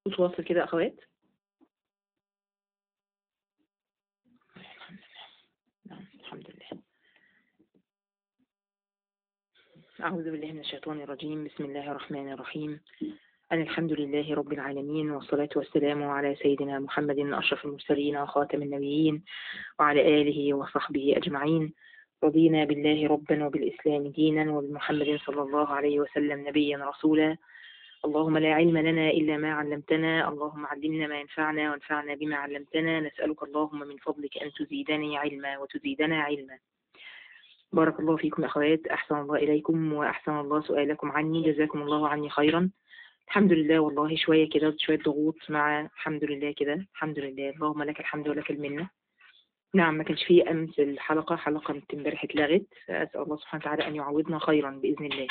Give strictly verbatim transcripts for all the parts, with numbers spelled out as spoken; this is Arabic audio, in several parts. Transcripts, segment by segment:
صوت واصل كده يا أخوات؟ نعم الحمد لله. أعوذ بالله من الشيطان الرجيم. بسم الله الرحمن الرحيم. أنا الحمد لله رب العالمين، والصلاة والسلام على سيدنا محمد أشرف المرسلين وخاتم النبيين وعلى آله وصحبه أجمعين. رضينا بالله ربا وبالإسلام دينا وبمحمد صلى الله عليه وسلم نبيا رسولا. اللهم لا علم لنا إلا ما علمتنا، اللهم علمنا ما ينفعنا وانفعنا بما علمتنا. نسألك اللهم من فضلك أن تزيدني علما وتزيدنا علما. بارك الله فيكم يا أخوات، أحسن الله إليكم وأحسن الله سؤالكم عني، جزاكم الله عني خيرا. الحمد لله والله شوية كده شوية ضغوط مع الحمد لله كده الحمد لله، اللهم لك الحمد ولك المنة. نعم ما كانش فيه أمس الحلقة، حلقة امبارح اتلغت، فأسأل الله سبحانه وتعالى أن يعوضنا خيرا بإذن الله.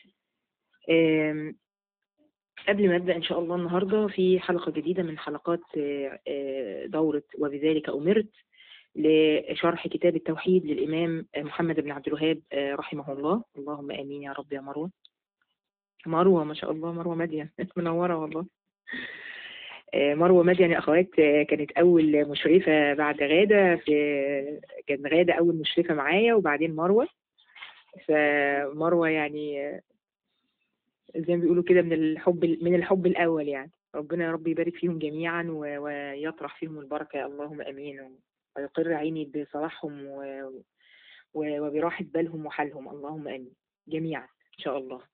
قبل ما أبدأ إن شاء الله النهاردة في حلقة جديدة من حلقات دورة وبذلك أمرت لشرح كتاب التوحيد للإمام محمد بن عبد الوهاب رحمه الله. اللهم آمين يا رب. يا مروة مروة ما شاء الله، مروة مدين منورة والله. مروة مدين يا أخوات كانت أول مشرفة بعد غادة، في كان غادة أول مشرفة معايا وبعدين مروة. فمروة يعني زي ما بيقولوا كده من الحب من الحب الأول، يعني ربنا يا رب يبارك فيهم جميعا ويطرح فيهم البركة، اللهم أمين، ويقر عيني بصلاحهم وبراحة بالهم وحالهم، اللهم آمين جميعا إن شاء الله.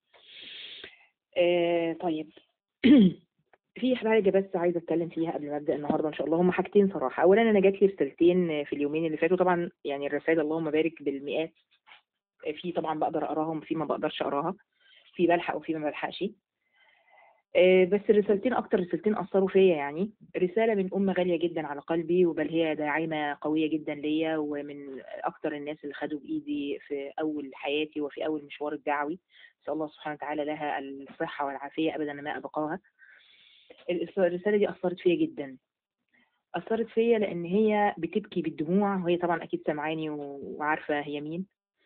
آه طيب في حاجة بس عايزة أتكلم فيها قبل ما أبدأ النهاردة إن شاء الله. هم حاجتين صراحة. أولا أنا جات لي رسالتين في اليومين اللي فاتوا، طبعا يعني الرسائل اللهم بارك بالمئات، في طبعا بقدر أقراهم في ما بقدرش أقراها، في بلحق وفي ما بلحقش. بس الرسالتين أكتر رسالتين أثروا فيا. يعني رسالة من أم غالية جدا على قلبي، وبل هي داعمة قوية جدا ليا، ومن أكتر الناس اللي خدوا بإيدي في أول حياتي وفي أول مشوار الدعوي. نسأل الله سبحانه وتعالى لها الصحة والعافية أبدا ما أبقاها. الرسالة دي أثرت فيا جدا، أثرت فيا لأن هي بتبكي بالدموع، وهي طبعا أكيد سمعاني وعارفة هي مين.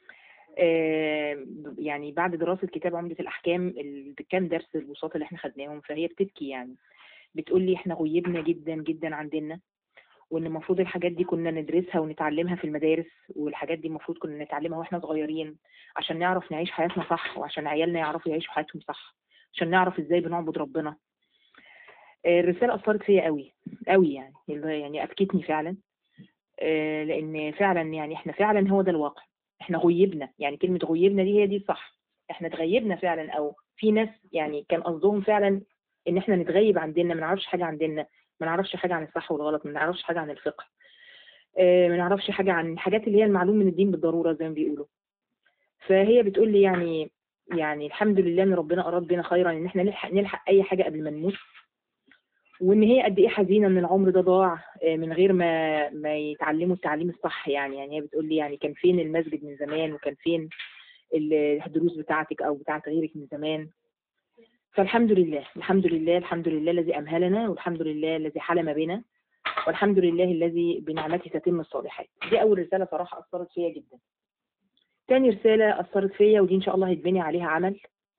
يعني بعد دراسة كتاب عمدة الأحكام كام درس الوساطة اللي احنا خدناهم، فهي بتبكي. يعني بتقول لي احنا غيبنا جدا جدا عن ديننا، وان المفروض الحاجات دي كنا ندرسها ونتعلمها في المدارس، والحاجات دي المفروض كنا نتعلمها واحنا صغيرين عشان نعرف نعيش حياتنا صح، وعشان عيالنا يعرفوا يعيشوا حياتهم صح، عشان نعرف ازاي بنعبد ربنا. الرسالة أثرت فيا قوي قوي، يعني يعني أبكتني فعلا، لأن فعلا يعني احنا فعلا هو ده الواقع. احنا غيبنا، يعني كلمة غيبنا دي هي دي صح، احنا اتغيبنا فعلا، او في ناس يعني كان قصدهم فعلا ان احنا نتغيب عن ديننا، ما نعرفش حاجة عن ديننا، ما نعرفش حاجة عن الصح والغلط، ما نعرفش حاجة عن الفقه، ما نعرفش حاجة عن الحاجات اللي هي المعلوم من الدين بالضرورة زي ما بيقولوا. فهي بتقول لي يعني يعني الحمد لله ان ربنا اراد بنا خيرا، ان احنا نلحق نلحق اي حاجة قبل ما نموت، وان هي قد ايه حزينه ان العمر ده ضاع من غير ما ما يتعلموا التعليم الصح. يعني يعني هي بتقول لي يعني كان فين المسجد من زمان، وكان فين الدروس بتاعتك او بتاعت غيرك من زمان. فالحمد لله الحمد لله الحمد لله الذي امهلنا، والحمد لله الذي حلم بنا، والحمد لله الذي بنعمته تتم الصالحات. دي اول رساله صراحه اثرت فيا جدا. تاني رساله اثرت فيا، ودي ان شاء الله هيتبني عليها عمل،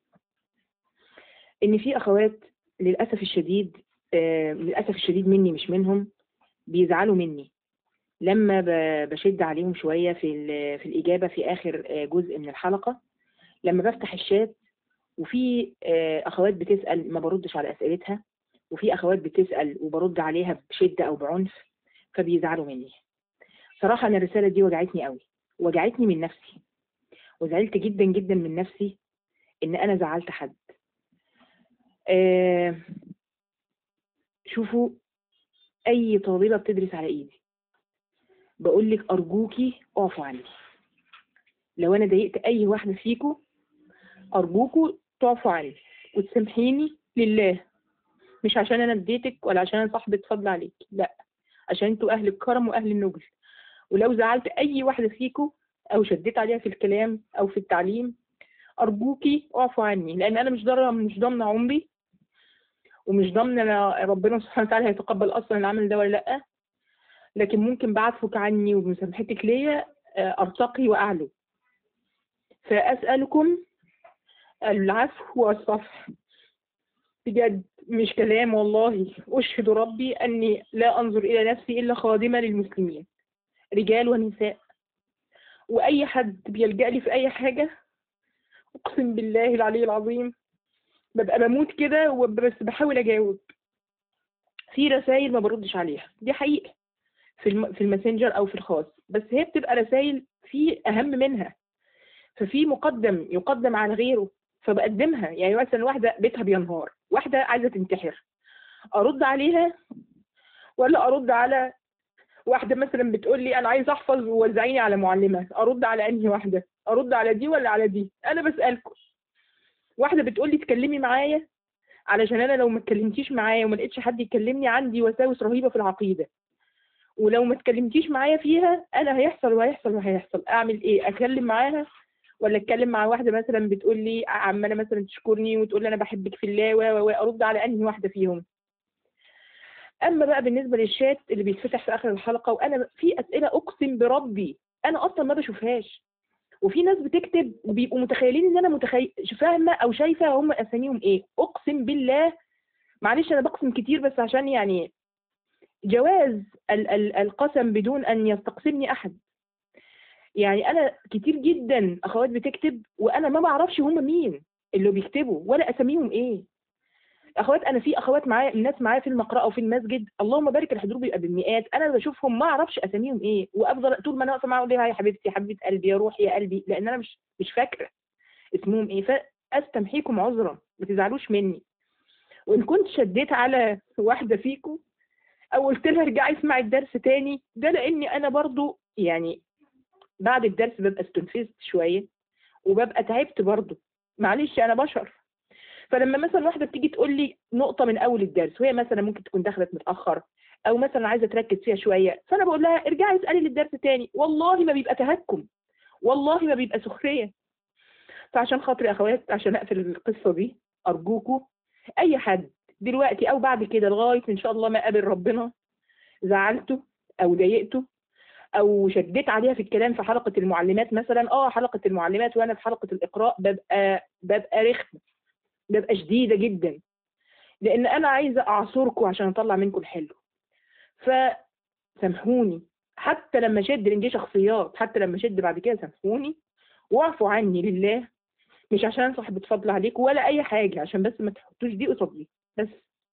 ان في اخوات للاسف الشديد آه للاسف الشديد مني مش منهم بيزعلوا مني لما بشد عليهم شوية في في الإجابة في آخر جزء من الحلقة، لما بفتح الشات وفي أخوات بتسأل ما بردش على أسئلتها، وفي أخوات بتسأل وبرد عليها بشدة أو بعنف، فبيزعلوا مني. صراحة أنا الرسالة دي وجعتني قوي، وجعتني من نفسي، وزعلت جدا جدا من نفسي إن أنا زعلت حد. آه شوفوا، أي طالبة بتدرس على إيدي بقول لك أرجوكي اعفوا عني. لو أنا ضايقت أي واحدة فيكم أرجوكوا تعفوا عني وتسامحيني لله، مش عشان أنا اديتك ولا عشان أنا صاحبة فضل عليك، لا، عشان انتوا أهل الكرم وأهل النبل. ولو زعلت أي واحدة فيكم أو شديت عليها في الكلام أو في التعليم أرجوكي اعفوا عني، لأن أنا مش ضامنة مش ضامنة عمري، ومش ضامنة ربنا سبحانه وتعالى هيتقبل أصلا العمل ده ولا لأ، لكن ممكن بعفوك عني وبمسامحتك ليا أرتقي وأعلو. فأسألكم العفو والصفح بجد، مش كلام والله، أشهد ربي أني لا أنظر إلى نفسي إلا خادمة للمسلمين، رجال ونساء، وأي حد بيلجأ لي في أي حاجة أقسم بالله العلي العظيم ببقى بموت كده، وبس بحاول أجاوب. في رسائل ما بردش عليها، دي حقيقة، في الم... في الماسنجر أو في الخاص، بس هي بتبقى رسائل في أهم منها، ففي مقدم يقدم على غيره فبقدمها. يعني مثلا واحدة بيتها بينهار، واحدة عايزة تنتحر، أرد عليها ولا أرد على واحدة مثلا بتقول لي أنا عايز أحفظ ووزعيني على معلمة؟ أرد على أنهي واحدة؟ أرد على دي ولا على دي؟ أنا بسألكم. واحدة بتقول لي تكلمي معايا علشان أنا لو ما اتكلمتيش معايا وما لقيتش حد يكلمني عندي وساوس رهيبة في العقيدة، ولو ما اتكلمتيش معايا فيها أنا هيحصل وهيحصل وهيحصل. أعمل إيه؟ أتكلم معاها ولا اتكلم مع واحده مثلا بتقول لي عماله مثلا تشكرني وتقول لي انا بحبك في الله و و ارد على انهي واحده فيهم؟ اما بقى بالنسبه للشات اللي بيتفتح في اخر الحلقه، وانا في اسئله اقسم بربي انا اصلا ما بشوفهاش، وفي ناس بتكتب وبيبقوا متخيلين ان انا متخيل فاهمه او شايفه هم اساميهم ايه. اقسم بالله، معلش انا بقسم كتير بس عشان يعني جواز ال ال القسم بدون ان يستقسمني احد. يعني انا كتير جدا اخوات بتكتب وانا ما بعرفش هم مين اللي بيكتبوا ولا اساميهم ايه. اخوات، انا في اخوات معايا، الناس معايا في المقرأة وفي المسجد اللهم بارك الحضور بيبقى بالمئات، انا بشوفهم ما اعرفش اساميهم ايه، وافضل طول ما انا واقفه معاهم اقول لها يا حبيبتي يا حبيبه قلبي يا روحي يا قلبي، لان انا مش مش فاكره اسمهم ايه. فاستمحيكم عذرا، ما تزعلوش مني. وان كنت شديت على واحده فيكم او قلت لها ارجعي اسمعي الدرس تاني، ده لاني انا برضو يعني بعد الدرس ببقى استنفذت شويه وببقى تعبت برضو، معلش انا بشر. فلما مثلا واحده بتيجي تقول لي نقطه من اول الدرس وهي مثلا ممكن تكون دخلت متاخر او مثلا عايزه تركز فيها شويه، فانا بقول لها ارجعي اسالي للدرس تاني، والله ما بيبقى تهكم، والله ما بيبقى سخريه. فعشان خاطري اخوات، عشان اقفل القصه دي، ارجوكوا اي حد دلوقتي او بعد كده لغايه ان شاء الله ما قابل ربنا زعلته او ضايقته او شديت عليها في الكلام في حلقه المعلمات مثلا، اه حلقه المعلمات وانا في حلقه الاقراء ببقى ببقى رخمه، ببقى شديده جدا، لان انا عايزه اعصركم عشان اطلع منكم الحلو. فسامحوني حتى لما شد، لان دي شخصيات، حتى لما شد بعد كده سامحوني واعفوا عني لله، مش عشان صاحبة فضل عليكم ولا اي حاجه، عشان بس ما تحطوش دي قصاد دي بس.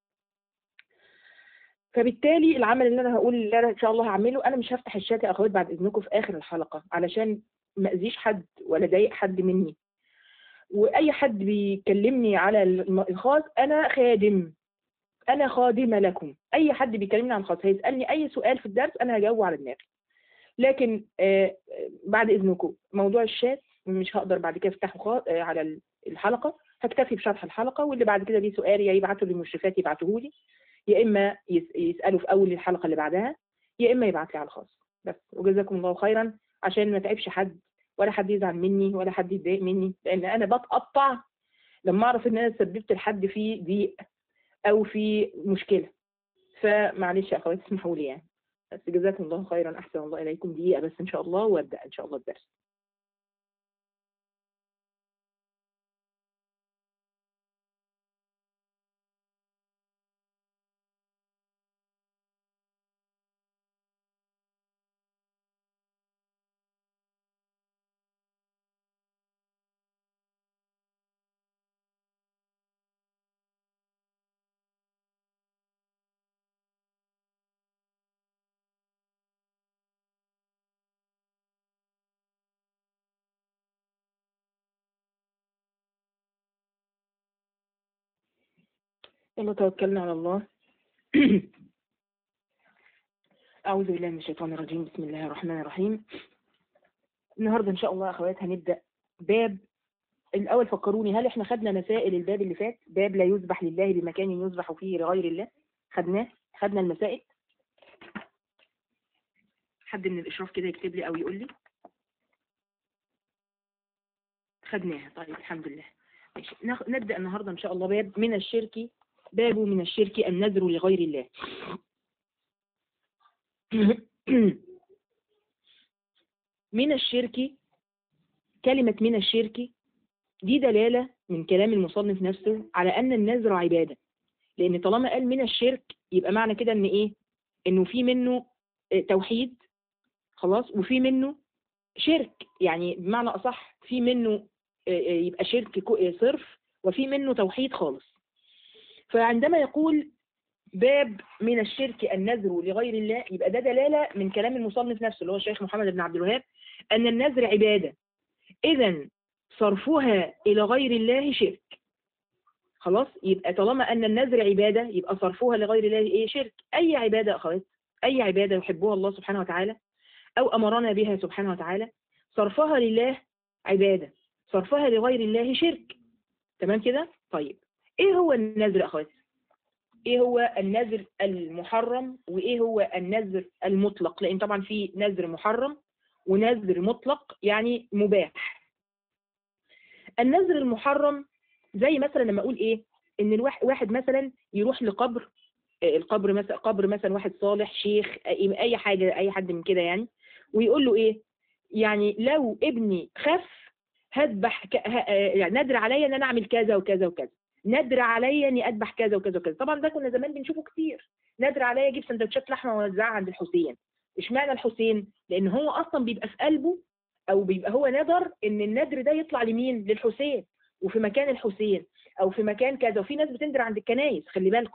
فبالتالي العمل اللي انا هقول اللي انا ان شاء الله هعمله، انا مش هفتح الشات يا اخوات بعد اذنكم في اخر الحلقه علشان ما اذيش حد ولا ضايق حد مني. واي حد بيكلمني على الخاص انا خادم، انا خادمه لكم. اي حد بيكلمني عن خاص هيسالني اي سؤال في الدرس انا هجاوبه على دماغي. لكن آه بعد اذنكم موضوع الشات مش هقدر بعد كده افتحه آه على الحلقه، هكتفي بشرح الحلقه، واللي بعد كده ليه سؤال يا يبعته للمشرفات يبعته لي، يا اما يسالوا في اول الحلقه اللي بعدها، يا اما يبعت لي على الخاص بس. وجزاكم الله خيرا، عشان ما تعبش حد ولا حد يزعل مني ولا حد يتضايق مني، لان انا بتقطع لما اعرف ان انا سببت لحد في ضيق او في مشكله. فمعلش يا اخواتي اسمحوا لي يعني، بس جزاكم الله خيرا، احسن الله اليكم. دقيقه بس ان شاء الله وابدا ان شاء الله الدرس. يلا توكلنا على الله. اعوذ بالله من الشيطان الرجيم، بسم الله الرحمن الرحيم. النهارده ان شاء الله يا اخوات هنبدا باب الاول. فكروني، هل احنا خدنا مسائل الباب اللي فات؟ باب لا يذبح لله بمكان يذبح فيه لغير الله، خدناه؟ خدنا المسائل؟ حد من الاشراف كده يكتب لي او يقول لي. خدناها، طيب الحمد لله. ماشي، نبدا النهارده ان شاء الله باب من الشرك، باب من الشرك النذر لغير الله. من الشرك، كلمة من الشرك دي دلالة من كلام المصنف نفسه على أن النذر عبادة. لأن طالما قال من الشرك يبقى معنى كده إن إيه؟ إنه في منه توحيد خلاص، وفي منه شرك، يعني بمعنى أصح في منه يبقى شرك صرف وفي منه توحيد خالص. فعندما يقول باب من الشرك النذر لغير الله، يبقى ده دلالة من كلام المصنف نفسه اللي هو الشيخ محمد بن عبد الوهاب أن النذر عبادة، إذا صرفها إلى غير الله شرك. خلاص، يبقى طالما أن النذر عبادة يبقى صرفها لغير الله إيه؟ شرك. أي عبادة أخوات، أي عبادة يحبها الله سبحانه وتعالى أو أمرنا بها سبحانه وتعالى صرفها لله عبادة، صرفها لغير الله شرك. تمام كده؟ طيب إيه هو النذر أخوات؟ إيه هو النذر المحرم وإيه هو النذر المطلق؟ لأن طبعا في نذر محرم ونذر مطلق يعني مباح. النذر المحرم زي مثلا لما أقول إيه؟ إن الواحد واحد مثلا يروح لقبر، القبر مثلا قبر مثلا واحد صالح شيخ أي حاجة أي حد من كده يعني، ويقول له إيه؟ يعني لو ابني خف هذبح ك... ه... يعني نذر عليا ان انا اعمل كذا وكذا وكذا، نذر عليا اني اذبح كذا وكذا وكذا. طبعا ده كنا زمان بنشوفه كتير، نذر عليا اجيب سندوتشات لحمه واوزعها عند الحسين. اشمعنى الحسين؟ لان هو اصلا بيبقى في قلبه او بيبقى هو نذر ان النذر ده يطلع لمين؟ للحسين، وفي مكان الحسين او في مكان كذا. وفي ناس بتنذر عند الكنايس، خلي بالكم.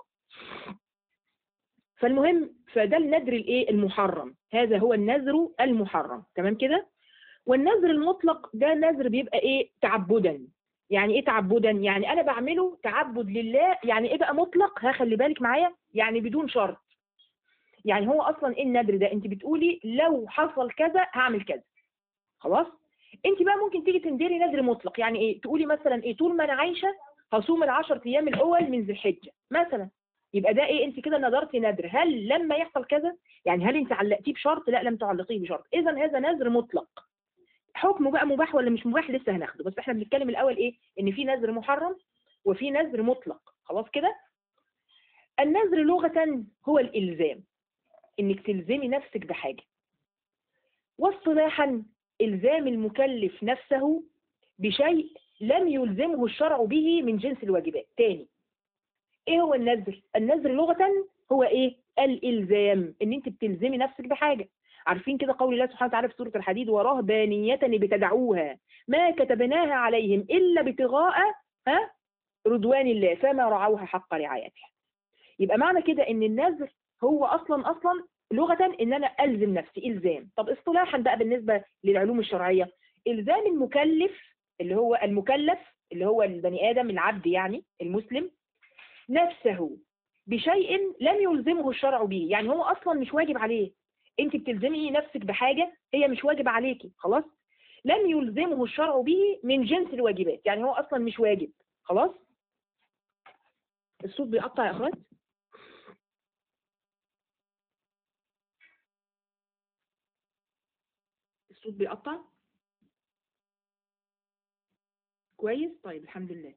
فالمهم فده النذر الايه؟ المحرم. هذا هو النذر المحرم. تمام كده؟ والنذر المطلق ده نذر بيبقى ايه؟ تعبدا. يعني ايه تعبدا؟ يعني انا بعمله تعبد لله. يعني ايه بقى مطلق؟ ها خلي بالك معايا، يعني بدون شرط. يعني هو اصلا ايه النذر ده؟ انت بتقولي لو حصل كذا هعمل كذا، خلاص. انت بقى ممكن تيجي تندري نذر مطلق. يعني ايه؟ تقولي مثلا ايه؟ طول ما انا عايشه هصوم العشر ايام الاول من ذي الحجه مثلا. يبقى ده ايه؟ انت كده نذرتي نذر. هل لما يحصل كذا؟ يعني هل انت علقتيه بشرط؟ لا، لم تعلقيه بشرط. اذا هذا نذر مطلق. حكمه بقى مباح ولا مش مباح لسه هناخده، بس احنا بنتكلم الاول ايه؟ ان في نذر محرم وفي نذر مطلق. خلاص كده؟ النذر لغة هو الالزام، انك تلزمي نفسك بحاجة. واصطلاحا الزام المكلف نفسه بشيء لم يلزمه الشرع به من جنس الواجبات. تاني، ايه هو النذر؟ النذر لغة هو ايه؟ الالزام، ان انت بتلزمي نفسك بحاجة. عارفين كده قول الله سبحانه وتعالى في سورة الحديد: ورهبانية ابتدعوها ما كتبناها عليهم إلا ابتغاء ها رضوان الله فما رعوها حق رعايتها. يبقى معنى كده ان النذر هو اصلا اصلا لغة ان انا الزم نفسي الزام. طب اصطلاحا بقى بالنسبة للعلوم الشرعية، الزام المكلف اللي هو المكلف اللي هو البني ادم العبد يعني المسلم نفسه بشيء لم يلزمه الشرع به. يعني هو اصلا مش واجب عليه، انت بتلزمي نفسك بحاجة هي مش واجب عليكي، خلاص. لم يلزمه الشرع به من جنس الواجبات، يعني هو اصلا مش واجب. خلاص. الصوت بيقطع يا اخوات؟ الصوت بيقطع كويس؟ طيب الحمد لله.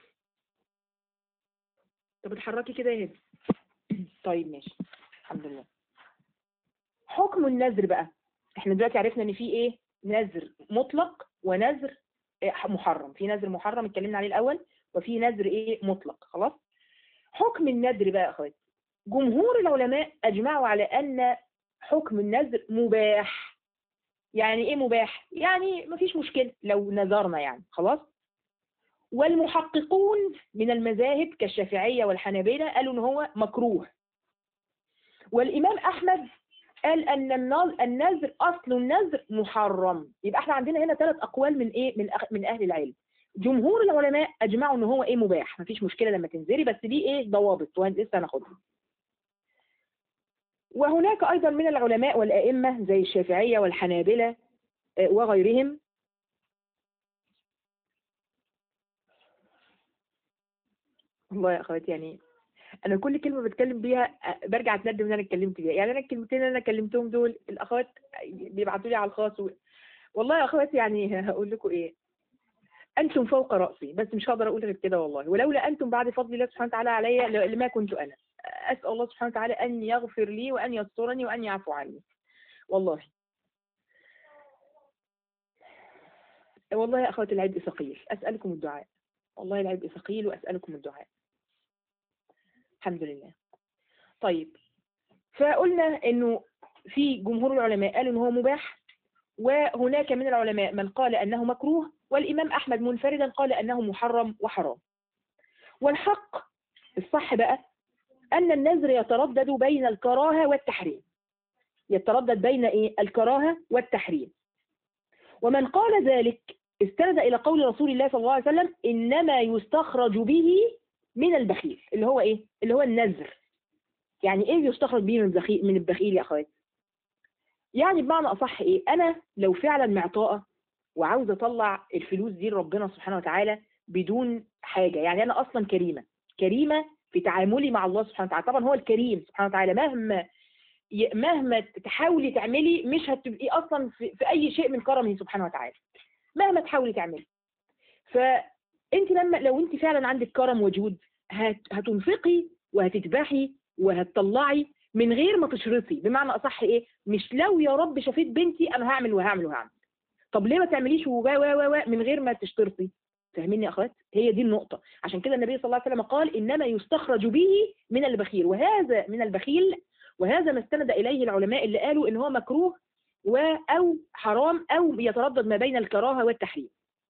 طب اتحركي كده يا هدي. طيب ماشي الحمد لله. حكم النذر بقى، احنا دلوقتي عرفنا ان في ايه؟ نذر مطلق ونذر محرم. في نذر محرم اتكلمنا عليه الاول، وفي نذر ايه؟ مطلق. خلاص. حكم النذر بقى يا اخواتي، جمهور العلماء اجمعوا على ان حكم النذر مباح. يعني ايه مباح؟ يعني مفيش مشكلة لو نذرنا يعني، خلاص. والمحققون من المذاهب كالشافعية والحنابلة قالوا ان هو مكروه. والامام احمد قال ان النذر اصل النذر محرم. يبقى احنا عندنا هنا ثلاث اقوال من ايه؟ من أخ... من اهل العلم. جمهور العلماء اجمعوا ان هو ايه؟ مباح، مفيش مشكله لما تنذري، بس دي ايه؟ ضوابط ولسه هناخدها. وهناك ايضا من العلماء والائمه زي الشافعيه والحنابلة وغيرهم والله يا اخواتي يعني انا كل كلمه بتكلم بيها برجع اتندم ان انا اتكلمت بيها. يعني انا الكلمتين اللي انا كلمتهم دول الاخوات بيبعتوا لي على الخاص و... والله يا اخواتي يعني هقول لكم ايه، انتم فوق راسي، بس مش هقدر اقول غير كده والله. ولولا انتم بعد فضل الله سبحانه وتعالى علي لما كنت انا. اسال الله سبحانه وتعالى ان يغفر لي وان يسترني وان يعفو عني والله. والله يا اخواتي العبء ثقيل، اسالكم الدعاء. والله العبء ثقيل واسالكم الدعاء. الحمد لله. طيب، فقلنا انه في جمهور العلماء قالوا ان هو مباح، وهناك من العلماء من قال انه مكروه، والامام احمد منفردا قال انه محرم وحرام. والحق الصح بقى ان النذر يتردد بين الكراهه والتحريم، يتردد بين ايه؟ الكراهه والتحريم. ومن قال ذلك استند الى قول رسول الله صلى الله عليه وسلم انما يستخرج به من البخيل، اللي هو ايه؟ اللي هو النذر. يعني ايه يستخرج به من البخيل؟ من البخيل يا اخوات، يعني بمعنى اصح ايه؟ انا لو فعلا معطاءه وعاوزه اطلع الفلوس دي لربنا سبحانه وتعالى بدون حاجه، يعني انا اصلا كريمه كريمه في تعاملي مع الله سبحانه وتعالى. طبعا هو الكريم سبحانه وتعالى، مهما مهما تحاولي تعملي مش هتبقي اصلا في, في اي شيء من كرمه سبحانه وتعالى، مهما تحاولي تعملي. فانت لما لو انت فعلا عندك كرم وجود هت هتنفقي وهتتباحي وهتطلعي من غير ما تشرطي. بمعنى اصح ايه؟ مش لو يا رب شفيت بنتي انا هعمل وهعمل وهعمل. طب ليه ما تعمليش و و و من غير ما تشترطي؟ فاهميني يا اخوات؟ هي دي النقطه. عشان كده النبي صلى الله عليه وسلم قال انما يستخرج به من البخيل، وهذا من البخيل، وهذا ما استند اليه العلماء اللي قالوا ان هو مكروه و او حرام او يتردد ما بين الكراهه والتحريم.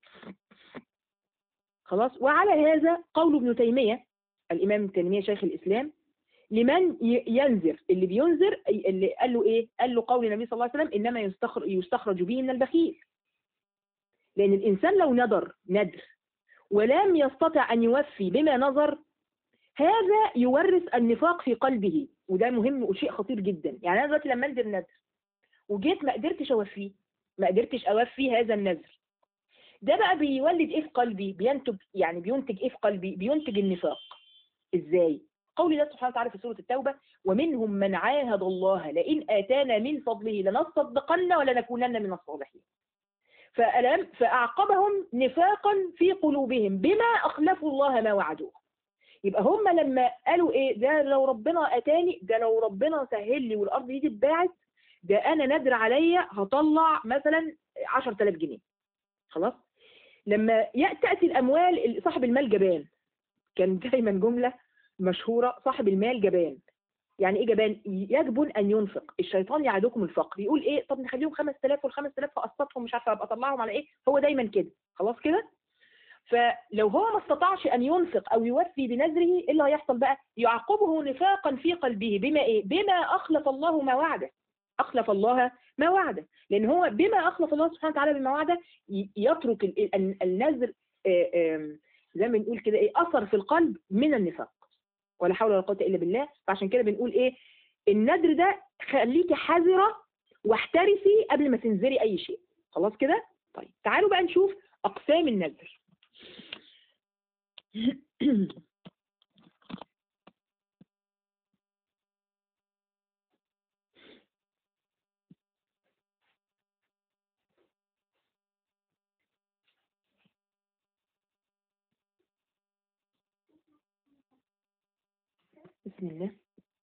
خلاص. وعلى هذا قول ابن تيميه، الامام ابن تيميه شيخ الاسلام، لمن ينذر، اللي بينذر اللي قال له ايه؟ قال له قول النبي صلى الله عليه وسلم انما يستخرج يستخرج به من البخيل. لان الانسان لو نذر ندر ولم يستطع ان يوفي بما نذر، هذا يورث النفاق في قلبه، وده مهم وشيء خطير جدا. يعني انا دلوقتي لما انذر نذر وجيت ما قدرتش اوفيه، ما قدرتش اوفي هذا النذر، ده بقى بيولد ايه في قلبي؟ بينتج يعني بينتج ايه في قلبي؟ بينتج النفاق. ازاي؟ قول الله سبحانه وتعالى في سورة التوبة: ومنهم من عاهد الله لئن آتانا من فضله لنصدقن ولنكونن من الصالحين. فألم فأعقبهم نفاقا في قلوبهم بما أخلفوا الله ما وعدوه. يبقى هم لما قالوا ايه؟ ده لو ربنا أتاني، ده لو ربنا سهل لي والأرض دي تتباعت، ده أنا نادر عليا هطلع مثلا عشرة آلاف جنيه. خلاص. لما تأتي الأموال، صاحب المال جبان. كان دايما جملة مشهورة: صاحب المال جبان. يعني ايه جبان؟ يجبن ان ينفق. الشيطان يعدكم الفقر، يقول ايه؟ طب نخليهم خمس آلاف وال5000 فقسطهم مش عارفه ابقى اطلعهم على ايه. هو دايما كده. خلاص كده. فلو هو ما استطاعش ان ينفق او يوفي بنذره، ايه اللي هيحصل بقى؟ يعقبه نفاقا في قلبه بما ايه؟ بما اخلف الله ما وعده. اخلف الله ما وعده، لان هو بما اخلف الله سبحانه وتعالى بما وعده يترك النذر زي ما بنقول كده ايه؟ اثر في القلب من النفاق. ولا حول ولا قوه الا بالله. فعشان كده بنقول ايه؟ النذر ده خليكي حذره واحترسي قبل ما تنذري اي شيء. خلاص كده. طيب تعالوا بقى نشوف اقسام النذر. بسم الله.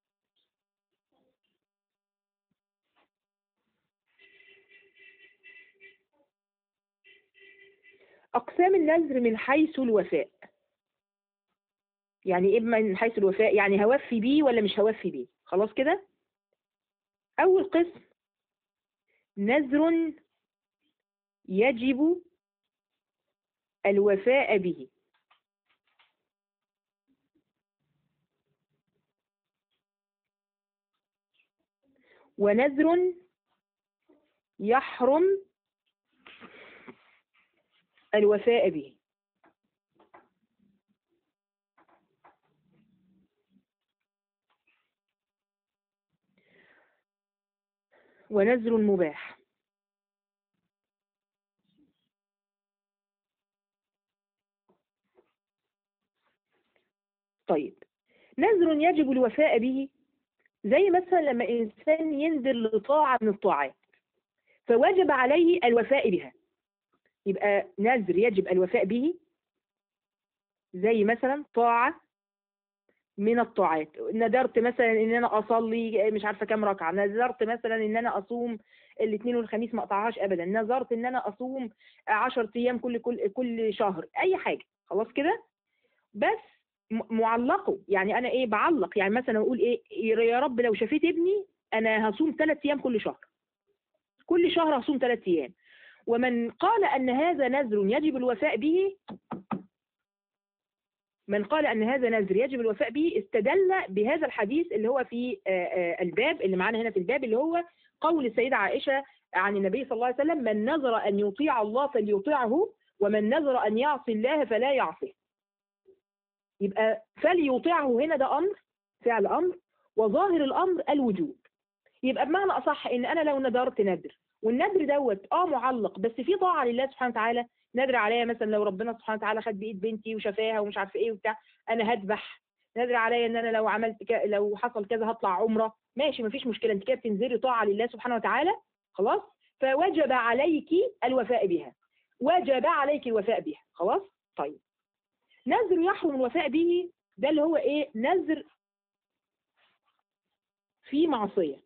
أقسام النذر من حيث الوفاء. يعني إيه من حيث الوفاء؟ يعني هوفي بيه ولا مش هوفي بيه. خلاص كده. أول قسم نذر يجب الوفاء به، ونذر يحرم الوفاء به. ونذر مباح. طيب، نذر يجب الوفاء به زي مثلا لما إنسان ينذر لطاعة من الطاعات فوجب عليه الوفاء بها، يبقى نذر يجب الوفاء به. زي مثلا طاعة من الطاعات، نذرت مثلا ان انا اصلي مش عارفه كام ركعه، نذرت مثلا ان انا اصوم الاثنين والخميس ما اقطعهاش ابدا، نذرت ان انا اصوم عشرة ايام كل كل كل شهر، اي حاجه. خلاص كده. بس م- معلقه، يعني انا ايه بعلق، يعني مثلا اقول ايه، يا رب لو شفيت ابني انا هصوم ثلاث ايام كل شهر، كل شهر هصوم ثلاث ايام. ومن قال ان هذا نذر يجب الوفاء به، من قال ان هذا نذر يجب الوفاء به استدل بهذا الحديث اللي هو في آه، آه، الباب اللي معانا هنا في الباب، اللي هو قول السيدة عائشة عن النبي صلى الله عليه وسلم: من نذر ان يطيع الله فليطيعه، ومن نذر ان يعصي الله فلا يعصيه. يبقى فليطيعه هنا ده امر، فعل امر، وظاهر الامر الوجوب. يبقى بمعنى اصح ان انا لو نذرت نذر، والنذر دوت اه معلق بس في طاعه لله سبحانه وتعالى، نذر عليا مثلا لو ربنا سبحانه وتعالى خد بايد بنتي وشفاها ومش عارفه ايه وبتاع، انا هذبح. نذر عليا ان انا لو عملت ك... لو حصل كذا هطلع عمره، ماشي مفيش مشكله، انت كده بتنذري طاعه لله سبحانه وتعالى، خلاص، فوجب عليك الوفاء بها، وجب عليك الوفاء بها، خلاص. طيب نذر يحرم الوفاء به، ده اللي هو ايه؟ نذر في معصيه،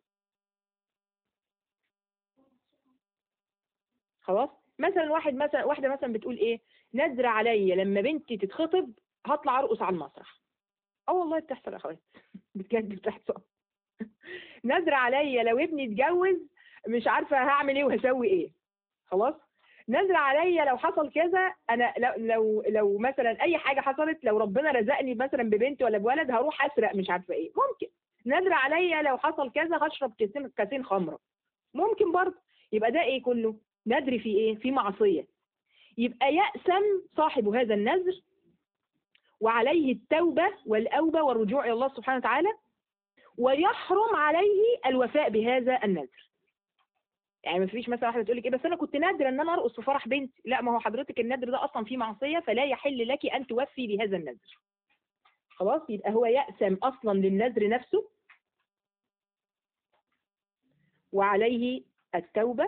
خلاص. مثلا واحد مثلا واحده مثلا بتقول ايه، نذر عليا لما بنتي تتخطب هطلع ارقص على المسرح. اه والله بتحصل يا اخوات، بجد بتحصل. نذر عليا لو ابني اتجوز مش عارفه هعمل ايه وهسوي ايه، خلاص. نذر عليا لو حصل كذا، انا لو لو لو مثلا اي حاجه حصلت، لو ربنا رزقني مثلا ببنت ولا بولد هروح اسرق مش عارفه ايه، ممكن. نذر عليا لو حصل كذا هشرب كاسين كاسين خمره، ممكن برضه. يبقى ده ايه كله؟ نذر في ايه؟ في معصيه. يبقى يأسم صاحب هذا النذر، وعليه التوبة والأوبة والرجوع إلى الله سبحانه وتعالى، ويحرم عليه الوفاء بهذا النذر. يعني ما فيش مثلا واحده تقول لك ايه، بس انا كنت نادره ان انا ارقص في فرح بنتي، لا، ما هو حضرتك النذر ده اصلا فيه معصيه، فلا يحل لك ان توفي بهذا النذر، خلاص. يبقى هو يأسم اصلا للنذر نفسه، وعليه التوبه،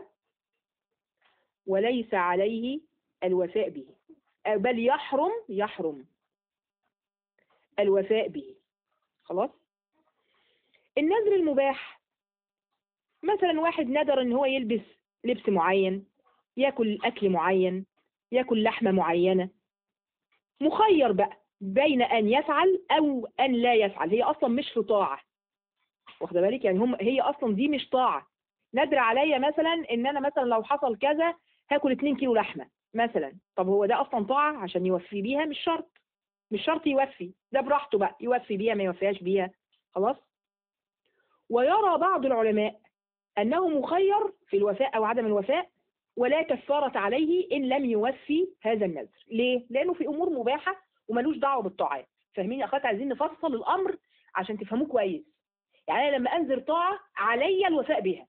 وليس عليه الوفاء به، بل يحرم يحرم الوفاء به، خلاص. النذر المباح، مثلا واحد نذر ان هو يلبس لبس معين، ياكل اكل معين، ياكل لحمه معينه، مخير بقى بين ان يفعل او ان لا يفعل، هي اصلا مش في طاعه، واخده بالك؟ يعني هم هي اصلا دي مش طاعه. نذر عليا مثلا ان انا مثلا لو حصل كذا هاكل اتنين كيلو لحمه مثلا، طب هو ده اصلا طاعه عشان يوفي بيها؟ مش شرط، مش شرط يوفي، ده براحته بقى، يوفي بيها ما يوفيهاش بيها، خلاص. ويرى بعض العلماء أنه مخير في الوفاء أو عدم الوفاء، ولا كفارة عليه إن لم يوفي هذا النذر. ليه؟ لأنه في أمور مباحة وملوش دعوة بالطاعات. فاهمين يا أخوات؟ عايزين نفصل الأمر عشان تفهموه كويس. يعني أنا لما أنذر طاعة علي الوفاء بها.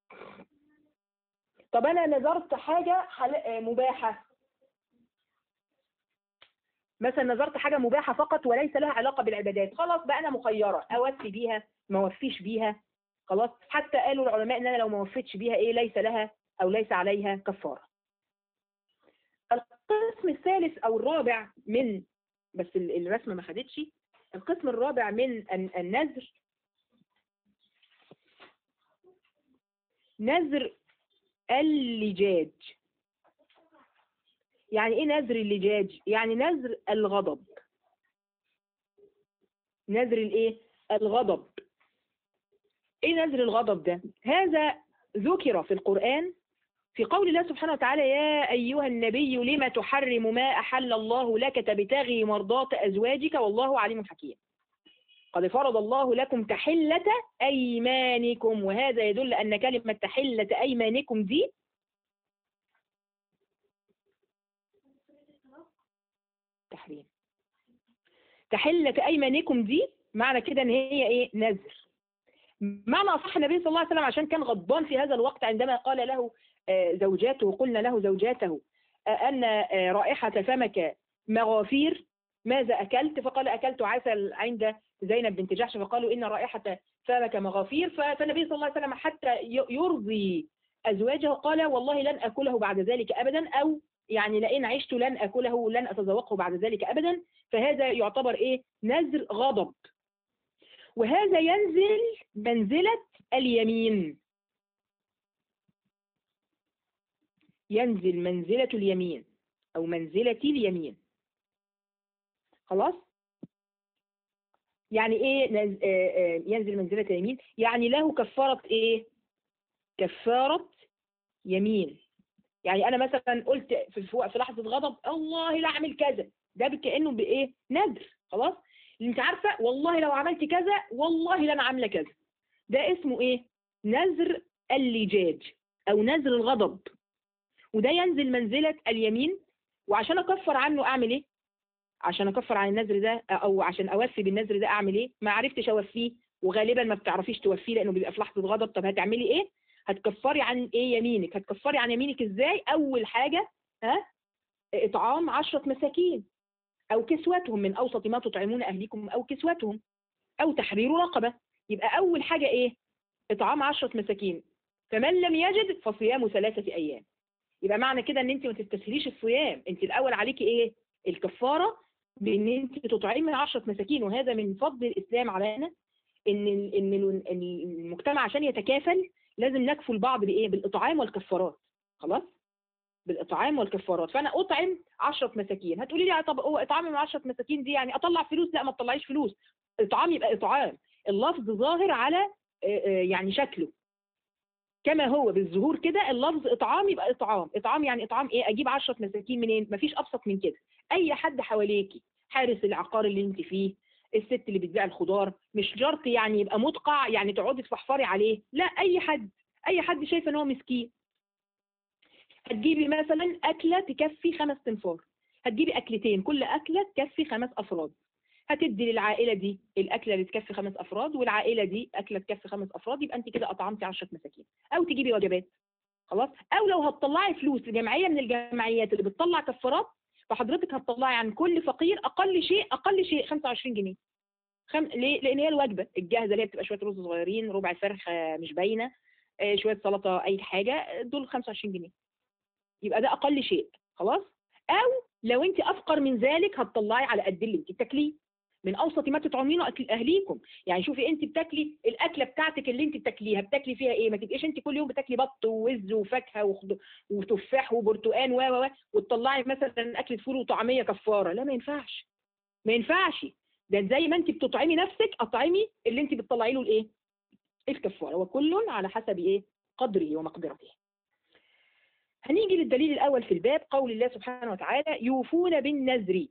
طب أنا نذرت حاجة حل... مباحة، مثلا نذرت حاجة مباحة فقط وليس لها علاقة بالعبادات، خلاص بقى أنا مخيرة أوفي بيها ما أوفيش بيها، خلاص. حتى قالوا العلماء ان انا لو ما وفيتش بيها ايه، ليس لها او ليس عليها كفاره. القسم الثالث او الرابع من، بس الرسمه ما خدتش، القسم الرابع من النذر، نذر اللجاج. يعني ايه نذر اللجاج؟ يعني نذر الغضب، نذر الايه؟ الغضب. ايه نذر الغضب ده؟ هذا ذكر في القرآن في قول الله سبحانه وتعالى: يا أيها النبي لما تحرم ما أحل الله لك تبتغي مرضات أزواجك والله عليم حكيم. قد فرض الله لكم تحلة أيمانكم، وهذا يدل أن كلمة تحلة أيمانكم دي تحريم. تحلة أيمانكم دي معنى كده أن هي إيه؟ نذر. معنى أصح النبي صلى الله عليه وسلم عشان كان غضبان في هذا الوقت عندما قال له زوجاته، قلنا له زوجاته أن رائحة فمك مغافير، ماذا أكلت؟ فقال أكلت عسل عند زينب بنت جحش، فقالوا إن رائحة فمك مغافير. فالنبي صلى الله عليه وسلم حتى يرضي أزواجه قال: والله لن أكله بعد ذلك أبدا، أو يعني لئن عشت لن أكله لن أتذوقه بعد ذلك أبدا. فهذا يعتبر إيه؟ نذر غضب، وهذا ينزل منزلة اليمين، ينزل منزلة اليمين أو منزلة اليمين، خلاص. يعني ايه نز- آه، آه، ينزل منزلة اليمين؟ يعني له كفارة ايه؟ كفارة يمين. يعني انا مثلا قلت في في في لحظة غضب الله لا اعمل كذا، ده كأنه بايه؟ نذر. خلاص، انت عارفة والله لو عملت كذا والله لا انا عاملة كذا. ده اسمه ايه؟ نذر اللجاج او نذر الغضب، وده ينزل منزلة اليمين. وعشان اكفر عنه اعمل ايه؟ عشان اكفر عن النذر ده او عشان اوفي بالنذر ده اعمل ايه؟ ما عرفتش اوفيه، وغالبا ما بتعرفيش توفيه لانه بيبقى في لحظه غضب. طب هتعملي ايه؟ هتكفري عن ايه يمينك؟ هتكفري عن يمينك ازاي؟ اول حاجه ها اطعام عشرة مساكين او كسوتهم، من اوسط ما تطعمون اهليكم او كسوتهم، او تحرير رقبه. يبقى اول حاجه ايه؟ اطعام عشرة مساكين. فمن لم يجد فصيام ثلاثه ايام. يبقى معنى كده ان انت ما تستسهليش الصيام، انت الاول عليكي ايه؟ الكفاره بان انت تطعمي عشرة مساكين. وهذا من فضل الاسلام علينا، ان ال- ان ال- المجتمع عشان يتكافل لازم نكفل بعض بايه؟ بالاطعام والكفارات. خلاص، بالاطعام والكفارات. فانا اطعم عشرة مساكين. هتقولي لي طب هو اطعام من عشرة مساكين دي يعني اطلع فلوس؟ لا، ما تطلعيش فلوس. اطعام يبقى اطعام، اللفظ ظاهر على آه، آه، يعني شكله كما هو بالظهور كده. اللفظ اطعام يبقى اطعام. اطعام يعني اطعام ايه؟ اجيب عشرة مساكين منين؟ مفيش ابسط من كده. اي حد حواليكي، حارس العقار اللي انت فيه، الست اللي بتبيع الخضار، مش شرط يعني يبقى مدقع يعني تقعدي تفحفري عليه، لا، اي حد، اي حد شايفه ان هو مسكين. هتجيبي مثلا اكله تكفي خمس تنفار، هتجيبي اكلتين، كل اكله تكفي خمس افراد. هتدي للعائله دي الاكله اللي تكفي خمس افراد، والعائله دي اكله تكفي خمس افراد، يبقى انت كده اطعمتي عشرة مساكين. او تجيبي وجبات. خلاص. او لو هتطلعي فلوس لجمعيه من الجمعيات اللي بتطلع كفارات، فحضرتك هتطلعي عن كل فقير اقل شيء اقل شيء خمسة وعشرين جنيه. خم... ليه؟ لان هي الوجبه الجاهزه اللي هي بتبقى شويه رز صغيرين، ربع فرخه مش باينه، آه، شويه سلطه، اي حاجه، دول خمسة وعشرين جنيه. يبقى ده اقل شيء. خلاص. او لو انت افقر من ذلك هتطلعي على قد اللي انت بتاكليه، من اوسط ما تطعمينه اكل اهليكم. يعني شوفي انت بتاكلي الاكله بتاعتك اللي انت بتاكليها، بتاكلي فيها ايه؟ ما تبقيش انت كل يوم بتاكلي بط ووز وفاكهه وخض- وتفاح وبرتقان و و و وتطلعي مثلا اكله فول وطعميه كفاره. لا، ما ينفعش، ما ينفعش. ده زي ما انت بتطعمي نفسك اطعمي اللي انت بتطلعي له الايه؟ الكفاره. وكل على حسب ايه؟ قدره ومقدرته. هنيجي للدليل الأول في الباب، قول الله سبحانه وتعالى يوفون بالنذر.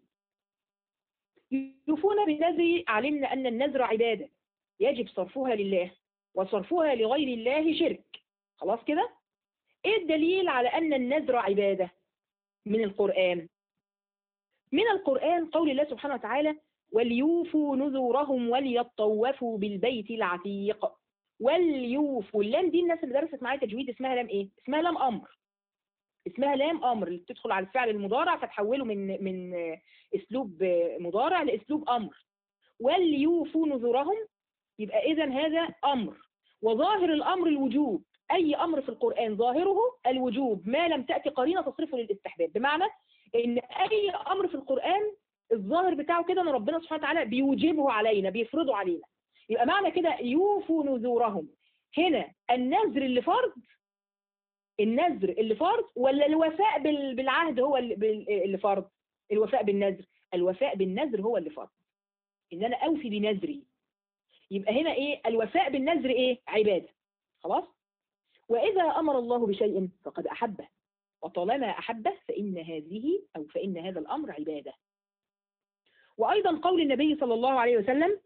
يوفون بالنذر، علمنا أن النذر عبادة يجب صرفها لله، وصرفها لغير الله شرك. خلاص كده؟ إيه الدليل على أن النذر عبادة من القرآن؟ من القرآن قول الله سبحانه وتعالى وليوفوا نذورهم وليطوفوا بالبيت العتيق. وليوفوا، اللام دي الناس اللي درست معايا تجويد اسمها لام ايه؟ اسمها لام امر. اسمها لام امر اللي بتدخل على الفعل المضارع فتحوله من من اسلوب مضارع لاسلوب امر. وليوفوا نذورهم، يبقى اذا هذا امر، وظاهر الامر الوجوب. اي امر في القران ظاهره الوجوب ما لم تاتي قرينه تصرفه للاستحباب. بمعنى ان اي امر في القران الظاهر بتاعه كده ان ربنا سبحانه وتعالى بيوجبه علينا، بيفرضه علينا. يبقى معنى كده يوفوا نذورهم، هنا النذر اللي فرض، النذر اللي فرض، ولا الوفاء بال- بالعهد هو اللي بال- اللي فرض؟ الوفاء بالنذر، الوفاء بالنذر هو اللي فرض، ان انا اوفي بنذري. يبقى هنا ايه؟ الوفاء بالنذر ايه؟ عباده. خلاص. واذا امر الله بشيء فقد احبه، وطالما احبه فان هذه او فان هذا الامر عباده. وايضا قول النبي صلى الله عليه وسلم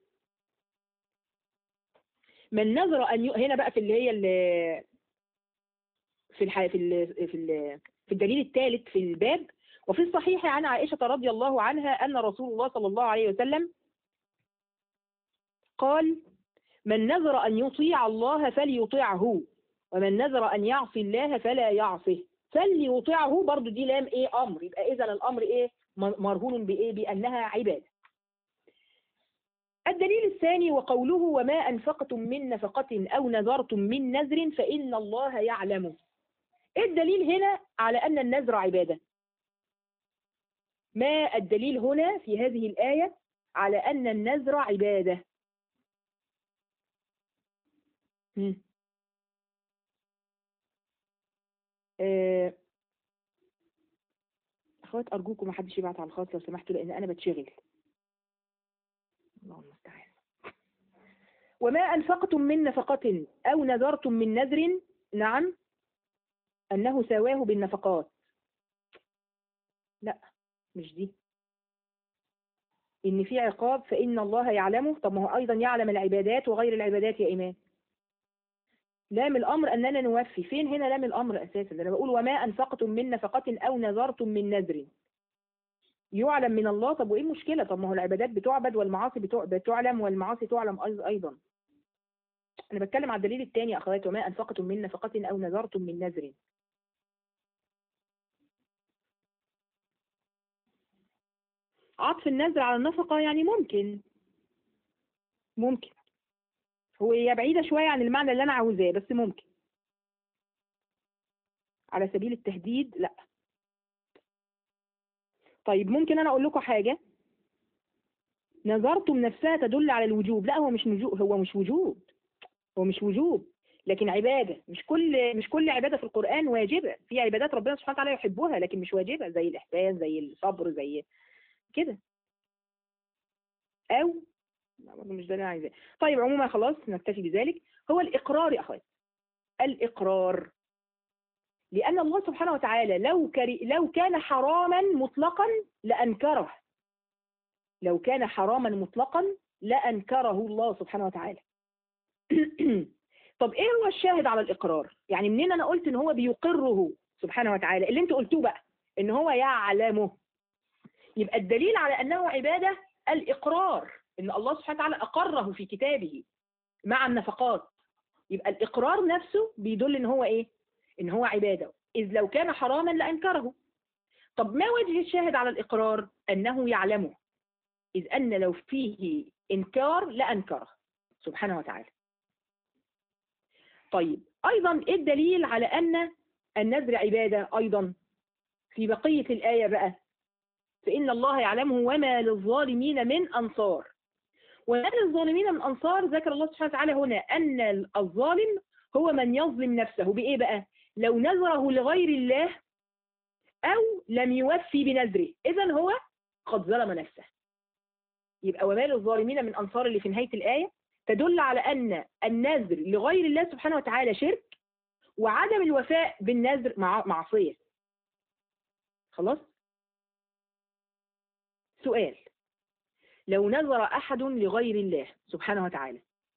من نذر ان ي... هنا بقى في اللي هي اللي في الح... في ال... في ال... في الدليل الثالث في الباب. وفي الصحيح عن عائشة رضي الله عنها أن رسول الله صلى الله عليه وسلم قال من نذر أن يطيع الله فليطيعه، ومن نذر أن يعصي الله فلا يعصه. فليطيعه برضو دي لام إيه؟ أمر. يبقى إذن الأمر إيه؟ مرهون بإيه؟ بأنها عبادة. الدليل الثاني وقوله وما أنفقتم من نفقة أو نذرتم من نذر فإن الله يعلمه. إيه الدليل هنا على أن النذر عبادة؟ ما الدليل هنا في هذه الآية على أن النذر عبادة؟ هم. آه، أخوات أرجوكم ما حدش يبعت على الخاص لو سمحتوا، لأن أنا بتشغل. الله المستعان. وما أنفقتم من نفقة أو نذرتم من نذر نعم أنه سواه بالنفقات. لا مش دي، إن في عقاب فإن الله يعلمه. طب ما هو أيضا يعلم العبادات وغير العبادات يا إيمان. لام الأمر أننا نوفي، فين هنا لام الأمر أساسا؟ أنا بقول وما أنفقتم من نفقة أو نذرتم من نذر يعلم من الله. طب وإيه المشكلة؟ طب ما هو العبادات بتعبد والمعاصي بتعلم والمعاصي تعلم أيضا. أنا بتكلم على الدليل الثاني يا أخوات، وما أنفقتم من نفقة أو نذرتم من نذر. عطف النذر على النفقة يعني ممكن ممكن هو هي بعيدة شوية عن المعنى اللي أنا عاوزاه، بس ممكن على سبيل التهديد لا. طيب ممكن أنا أقول لكم حاجة، نذرتم نفسها تدل على الوجوب. لا هو مش وجوب، هو مش وجوب هو مش وجوب لكن عبادة. مش كل مش كل عبادة في القرآن واجبة، في عبادات ربنا سبحانه وتعالى يحبها لكن مش واجبة، زي الإحسان زي الصبر زي كده. أو مش ده اللي أنا عايزاه. طيب عموما خلاص نكتفي بذلك. هو الإقرار يا أخوات، الإقرار، لأن الله سبحانه وتعالى لو كري لو كان حراما مطلقا لأنكره. لو كان حراما مطلقا لأنكره الله سبحانه وتعالى. طب ايه هو الشاهد على الإقرار؟ يعني منين أنا قلت إن هو بيقره سبحانه وتعالى؟ اللي انتوا قلتوه بقى إن هو يعلمه. يبقى الدليل على أنه عبادة الإقرار، إن الله سبحانه وتعالى أقره في كتابه مع النفقات. يبقى الإقرار نفسه بيدل إن هو إيه؟ إن هو عبادة، إذ لو كان حراما لأنكره. طب ما وجه الشاهد على الإقرار؟ أنه يعلمه، إذ أن لو فيه إنكار لأنكره سبحانه وتعالى. طيب أيضا إيه الدليل على أن النذر عبادة أيضا؟ في بقية الآية بقى، فإن الله يعلمه وما للظالمين من أنصار. وما للظالمين من أنصار ذكر الله سبحانه وتعالى هنا أن الظالم هو من يظلم نفسه بإيه بقى؟ لو نذره لغير الله أو لم يوفي بنذره، إذن هو قد ظلم نفسه. يبقى وما للظالمين من أنصار اللي في نهاية الآية تدل على أن النذر لغير الله سبحانه وتعالى شرك، وعدم الوفاء بالنذر مع معصية. خلاص؟ سؤال، لو نذر أحد لغير الله سبحانه وتعالى،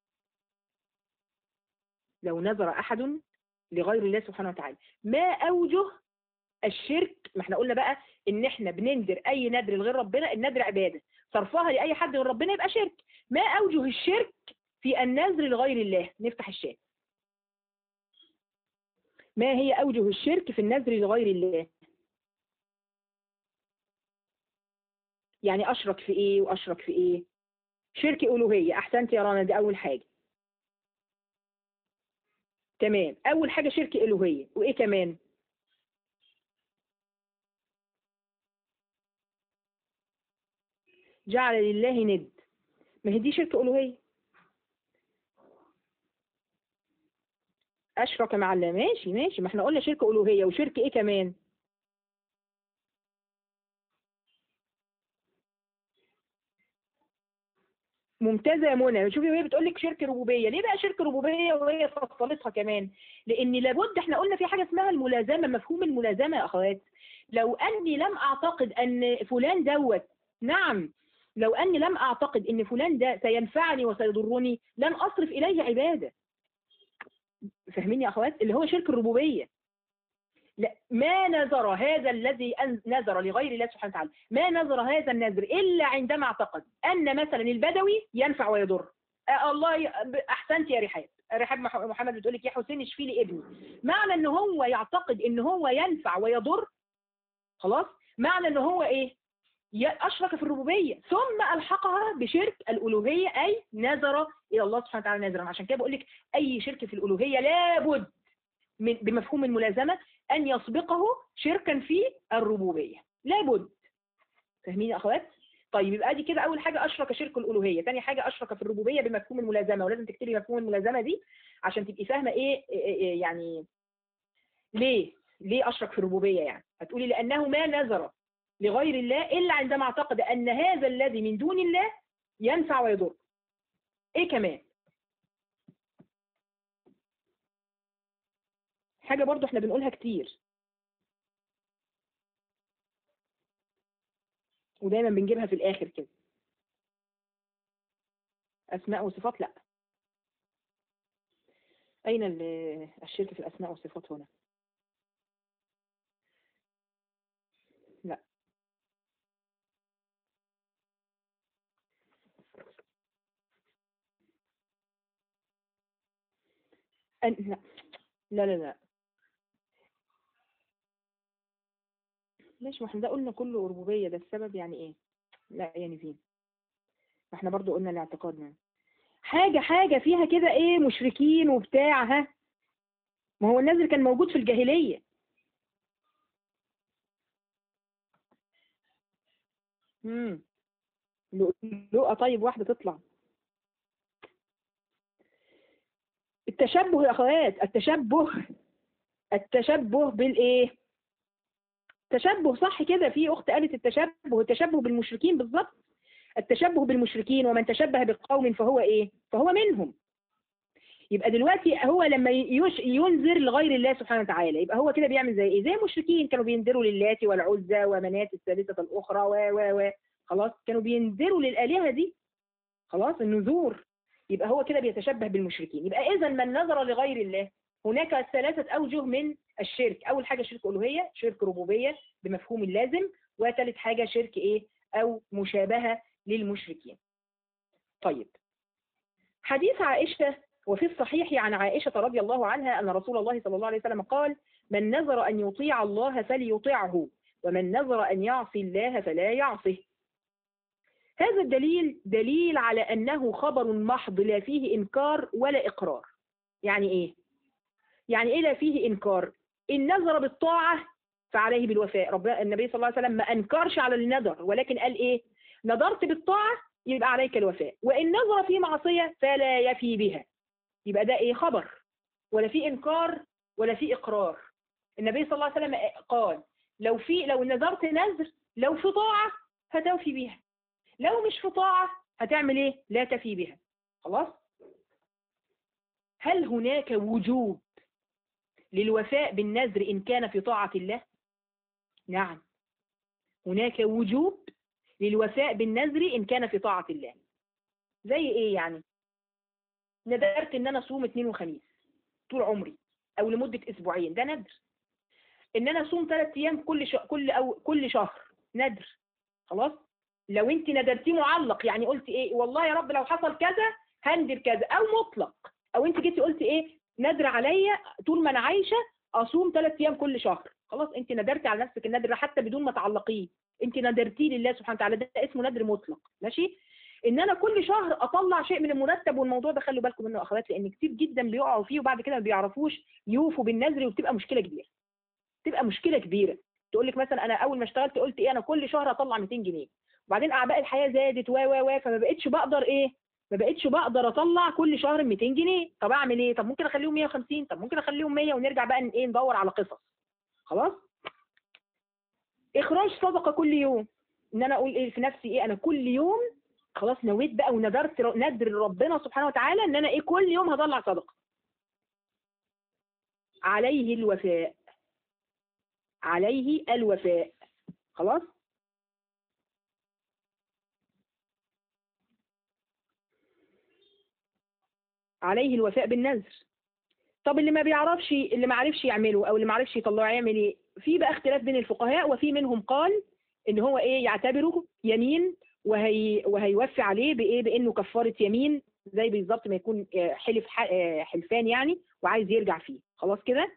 لو نذر أحد لغير الله سبحانه وتعالى، ما أوجه الشرك؟ ما احنا قلنا بقى إن احنا بننذر أي نذر لغير ربنا، النذر عبادة، صرفها لأي حد غير ربنا يبقى شرك. ما أوجه الشرك في النذر لغير الله؟ نفتح الشات. ما هي أوجه الشرك في النذر لغير الله؟ يعني أشرك في إيه وأشرك في إيه؟ شرك ألوهية. أحسنت يا رنا، دي أول حاجة. تمام، أول حاجة شرك ألوهية، وإيه كمان؟ جعل لله ند، ما هي دي شرك ألوهية. أشرك مع الله، ماشي ماشي، ما احنا قلنا شرك ألوهية. وشرك إيه كمان؟ ممتازة يا منى. شوفي وهي بتقول لك شرك ربوبية، ليه بقى شرك ربوبية وهي فصلتها كمان؟ لأن لابد احنا قلنا في حاجة اسمها الملازمة، مفهوم الملازمة يا أخوات. لو أني لم أعتقد أن فلان دوت، نعم، لو أني لم أعتقد أن فلان ده سينفعني وسيضرني لن أصرف إليه عبادة. فاهمين يا أخوات؟ اللي هو شرك الربوبية. لا، ما نذر هذا الذي نذر لغير الله سبحانه وتعالى، ما نذر هذا النذر إلا عندما اعتقد أن مثلا البدوي ينفع ويضر. آه الله، أحسنت يا رحاب. رحاب محمد بتقول لك يا حسين اشفي لي ابني. معنى ان هو يعتقد ان هو ينفع ويضر، خلاص، معنى ان هو ايه؟ أشرك في الربوبية ثم ألحقها بشرك الألوهية، أي نذر إلى الله سبحانه وتعالى نذرا. عشان كده بقول لك أي شرك في الألوهية لابد من بمفهوم الملازمة أن يسبقه شركا في الربوبية، لابد. فاهمين يا أخوات؟ طيب يبقى دي كده أول حاجة أشرك شرك الألوهية. ثاني حاجة أشرك في الربوبية بمفهوم الملازمة، ولازم تكتبي مفهوم الملازمة دي عشان تبقي فاهمة إيه, إيه, إيه يعني ليه ليه أشرك في الربوبية. يعني هتقولي لأنه ما نذر لغير الله إلا عندما اعتقد أن هذا الذي من دون الله ينفع ويضر. إيه كمان؟ حاجة برضو احنا بنقولها كتير ودايما بنجيبها في الآخر كده، أسماء وصفات. لا، أين الشرك في الأسماء والصفات هنا؟ لا، أن... لا لا لا لا ماشي، ما احنا ده قلنا كله ربوبية، ده السبب يعني ايه؟ لا يعني فين؟ ما احنا برضو قلنا الاعتقاد حاجة حاجة فيها كده ايه، مشركين وبتاع. ها، ما هو النذر كان موجود في الجاهلية. امم لقى طيب واحدة تطلع. التشبه يا اخوات، التشبه التشبه بالايه؟ تشبه صح كده، في اخت قالت التشبه التشبه بالمشركين بالظبط. التشبه بالمشركين، ومن تشبه بقوم فهو ايه؟ فهو منهم. يبقى دلوقتي هو لما يش ينذر لغير الله سبحانه وتعالى، يبقى هو كده بيعمل زي ايه؟ زي المشركين كانوا بينذروا للات والعزى ومنات الثالثة الأخرى و و و خلاص، كانوا بينذروا للآلهة دي. خلاص، النذور. يبقى هو كده بيتشبه بالمشركين. يبقى إذا من نذر لغير الله، هناك ثلاثة أوجه من الشرك. أول حاجة شرك ألوهية، شرك ربوبية بمفهوم اللازم، وثالث حاجة شرك إيه؟ أو مشابهة للمشركين. طيب، حديث عائشة وفي الصحيح عن عائشة رضي الله عنها أن رسول الله صلى الله عليه وسلم قال: من نذر أن يطيع الله فليطيعه، ومن نذر أن يعصي الله فلا يعصه. هذا الدليل دليل على أنه خبر محض لا فيه إنكار ولا إقرار. يعني إيه؟ يعني إيه لا فيه إنكار؟ إن نذر بالطاعة فعليه بالوفاء. رب النبي صلى الله عليه وسلم ما أنكرش على النذر، ولكن قال إيه؟ نذرت بالطاعة يبقى عليك الوفاء، وإن نذر في معصية فلا يفي بها. يبقى ده ايه؟ خبر، ولا في انكار ولا في اقرار. النبي صلى الله عليه وسلم قال: لو في لو نذرت نذر، لو في طاعة هتوفي بيها، لو مش في طاعة هتعمل ايه؟ لا تفي بها. خلاص. هل هناك وجوب للوفاء بالنذر ان كان في طاعة الله؟ نعم، هناك وجوب للوفاء بالنذر ان كان في طاعة الله. زي ايه يعني؟ نذرت ان انا اصوم اثنين وخميس طول عمري او لمدة اسبوعين، ده نذر. ان انا اصوم ثلاث ايام كل ش... كل او كل شهر، نذر. خلاص. لو انت ندرتيه معلق، يعني قلت ايه؟ والله يا رب لو حصل كذا هندر كذا، او مطلق، او انت جيتي قلت ايه؟ نذر عليا طول ما انا عايشه اصوم ثلاث ايام كل شهر. خلاص، انت ندرتي على نفسك النذر حتى بدون ما تعلقيه، انت ندرتيه لله سبحانه وتعالى، ده اسمه نذر مطلق. ماشي. ان انا كل شهر اطلع شيء من المرتب، والموضوع ده خلوا بالكم منه يا اخوات، لان كتير جدا بيقعوا فيه وبعد كده ما بيعرفوش يوفوا بالنذر، وبتبقى مشكله كبيره. تبقى مشكله كبيره. تقول لك مثلا انا اول ما اشتغلت قلت ايه؟ انا كل شهر اطلع مئتين جنيه، وبعدين اعباء الحياه زادت و و و فما بقتش بقدر ايه؟ ما بقتش بقدر اطلع كل شهر مئتين جنيه. طب اعمل ايه؟ طب ممكن اخليهم مئة وخمسين، طب ممكن اخليهم مية، ونرجع بقى ايه؟ ندور على قصص. خلاص. اخراج صدقه كل يوم، ان انا اقول ايه في نفسي؟ ايه؟ انا كل يوم خلاص نويت بقى ونذرت نذر ربنا سبحانه وتعالى ان انا ايه؟ كل يوم هطلع صدقه. عليه الوفاء، عليه الوفاء. خلاص. عليه الوفاء بالنذر. طب اللي ما بيعرفش، اللي ما عرفش يعمله، او اللي ما عرفش يطلعه، يعمل ايه؟ في بقى اختلاف بين الفقهاء، وفي منهم قال ان هو ايه؟ يعتبره يمين، وهي وهيوفي عليه بايه؟ بانه كفاره يمين، زي بالظبط ما يكون حلف حلفان يعني وعايز يرجع فيه. خلاص كده.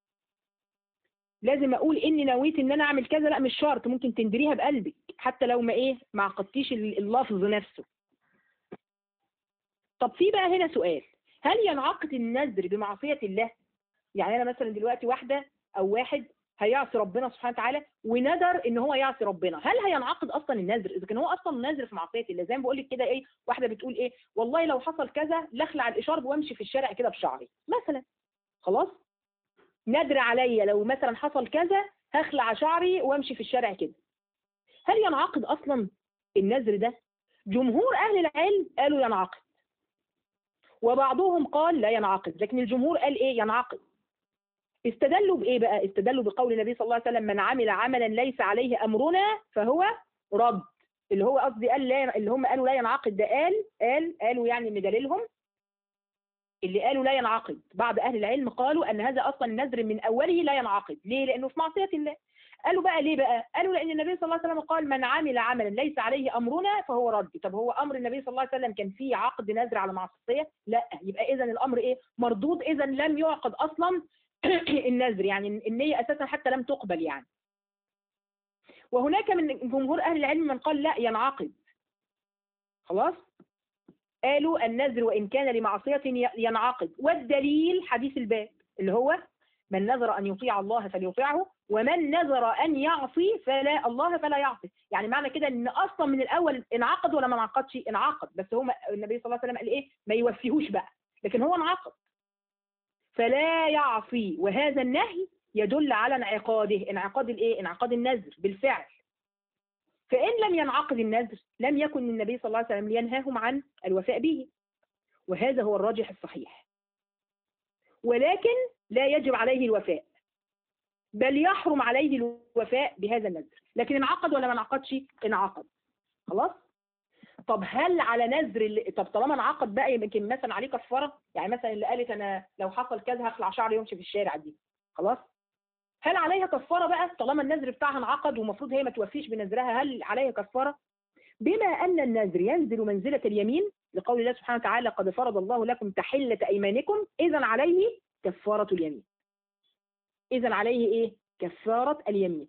لازم اقول اني نويت ان انا اعمل كذا؟ لا، مش شرط، ممكن تندريها بقلبك حتى لو ما ايه؟ ما عقدتيش اللفظ نفسه. طب في بقى هنا سؤال: هل ينعقد النذر بمعصية الله؟ يعني انا مثلا دلوقتي واحدة او واحد هيعصي ربنا سبحانه وتعالى ونذر ان هو يعصي ربنا، هل هينعقد اصلا النذر اذا كان هو اصلا نذر في معصية الله؟ زي ما بقول لك كده ايه؟ واحدة بتقول ايه؟ والله لو حصل كذا لخلع الاشارب وامشي في الشارع كده بشعري مثلا. خلاص، نذر عليا لو مثلا حصل كذا هخلع شعري وامشي في الشارع كده. هل ينعقد اصلا النذر ده؟ جمهور اهل العلم قالوا ينعقد، وبعضهم قال لا ينعقد، لكن الجمهور قال ايه؟ ينعقد. استدلوا بايه بقى؟ استدلوا بقول النبي صلى الله عليه وسلم: من عمل عملا ليس عليه امرنا فهو رد. اللي هو قصدي قال لا، اللي هم قالوا لا ينعقد، ده قال قال قالوا يعني ان دليلهم اللي قالوا لا ينعقد. بعض اهل العلم قالوا ان هذا اصلا النذر من اوله لا ينعقد. ليه؟ لانه في معصيه الله. قالوا بقى ليه بقى؟ قالوا لان النبي صلى الله عليه وسلم قال: من عمل عملا ليس عليه امرنا فهو رد. طب هو امر النبي صلى الله عليه وسلم كان فيه عقد نذر على معصيه؟ لا. يبقى اذا الامر ايه؟ مردود. اذا لم يعقد اصلا النذر، يعني النيه اساسا حتى لم تقبل يعني. وهناك من جمهور اهل العلم من قال لا ينعقد. خلاص؟ قالوا النذر وإن كان لمعصية ينعقد، والدليل حديث الباب اللي هو: من نذر أن يطيع الله فليطيعه، ومن نذر أن يعصي فلا الله فلا يعصي. يعني معنى كده إن أصلا من الأول انعقد ولا ما انعقدش؟ انعقد، بس هو النبي صلى الله عليه وسلم قال إيه؟ ما يوفيهوش بقى، لكن هو انعقد فلا يعصي. وهذا النهي يدل على انعقاده. انعقاد الإيه؟ انعقاد النذر بالفعل. فإن لم ينعقد النذر لم يكن النبي صلى الله عليه وسلم لينهاهم عن الوفاء به، وهذا هو الراجح الصحيح. ولكن لا يجب عليه الوفاء، بل يحرم عليه الوفاء بهذا النذر. لكن انعقد ولا ما انعقدش؟ انعقد. خلاص؟ طب هل على نذر اللي... طب طالما انعقد بقى يمكن مثلا عليه كفاره؟ يعني مثلا اللي قالت انا لو حصل كذا هخلع شعري وامشي في الشارع دي، خلاص؟ هل عليها كفاره بقى طالما النذر بتاعها انعقد ومفروض هي ما توفيش بنذرها؟ هل عليها كفاره؟ بما أن النذر ينزل منزلة اليمين لقول الله سبحانه وتعالى: قد فرض الله لكم تحلة أيمانكم، إذن عليه كفارة اليمين. إذن عليه إيه؟ كفارة اليمين.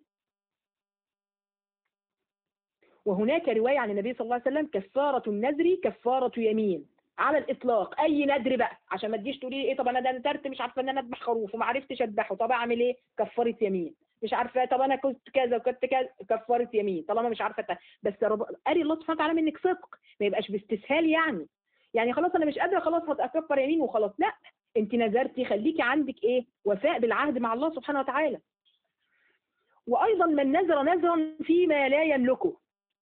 وهناك رواية عن النبي صلى الله عليه وسلم: كفارة النذر كفارة يمين، على الإطلاق. أي نذر بقى، عشان ما تجيش تقولي إيه طب أنا ده نذرت مش عارفة إن أنا أذبح خروف وما عرفتش أذبحه، طب أعمل إيه؟ كفارة يمين. مش عارفه طب انا كنت كذا وكنت كذا، كفاره يمين. طالما مش عارفه تا. بس رب... قال الله سبحانه وتعالى منك صدق، ما يبقاش باستسهال يعني. يعني خلاص انا مش قادره، خلاص هتكفر يمين وخلاص. لا، انت نذرتي، خليكي عندك ايه؟ وفاء بالعهد مع الله سبحانه وتعالى. وايضا من نذر نذرا فيما لا يملكه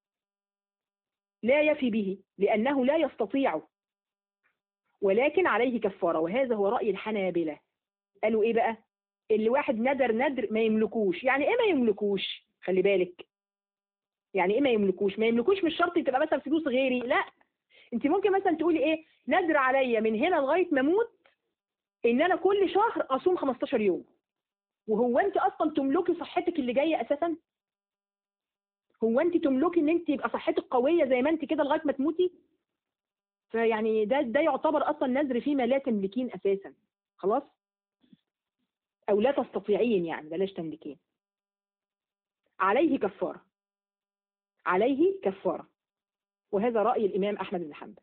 لا يفي به لانه لا يستطيعه، ولكن عليه كفاره. وهذا هو راي الحنابلة. قالوا ايه بقى؟ اللي واحد ندر ندر ما يملكوش. يعني ايه ما يملكوش؟ خلي بالك، يعني ايه ما يملكوش؟ ما يملكوش مش شرط تبقى مثلا فلوس غيري، لا. انت ممكن مثلا تقولي ايه؟ ندر عليا من هنا لغايه ما اموت ان انا كل شهر اصوم خمستاشر يوم. وهو انت اصلا تملكي صحتك اللي جايه اساسا؟ هو انت تملكي ان انت يبقى صحتك قويه زي ما انت كده لغايه ما تموتي؟ فيعني ده ده يعتبر اصلا نذر فيما لا تملكين اساسا. خلاص؟ او لا تستطيعين، يعني بلاش تملكين. عليه كفاره، عليه كفاره. وهذا راي الامام احمد بن حنبل.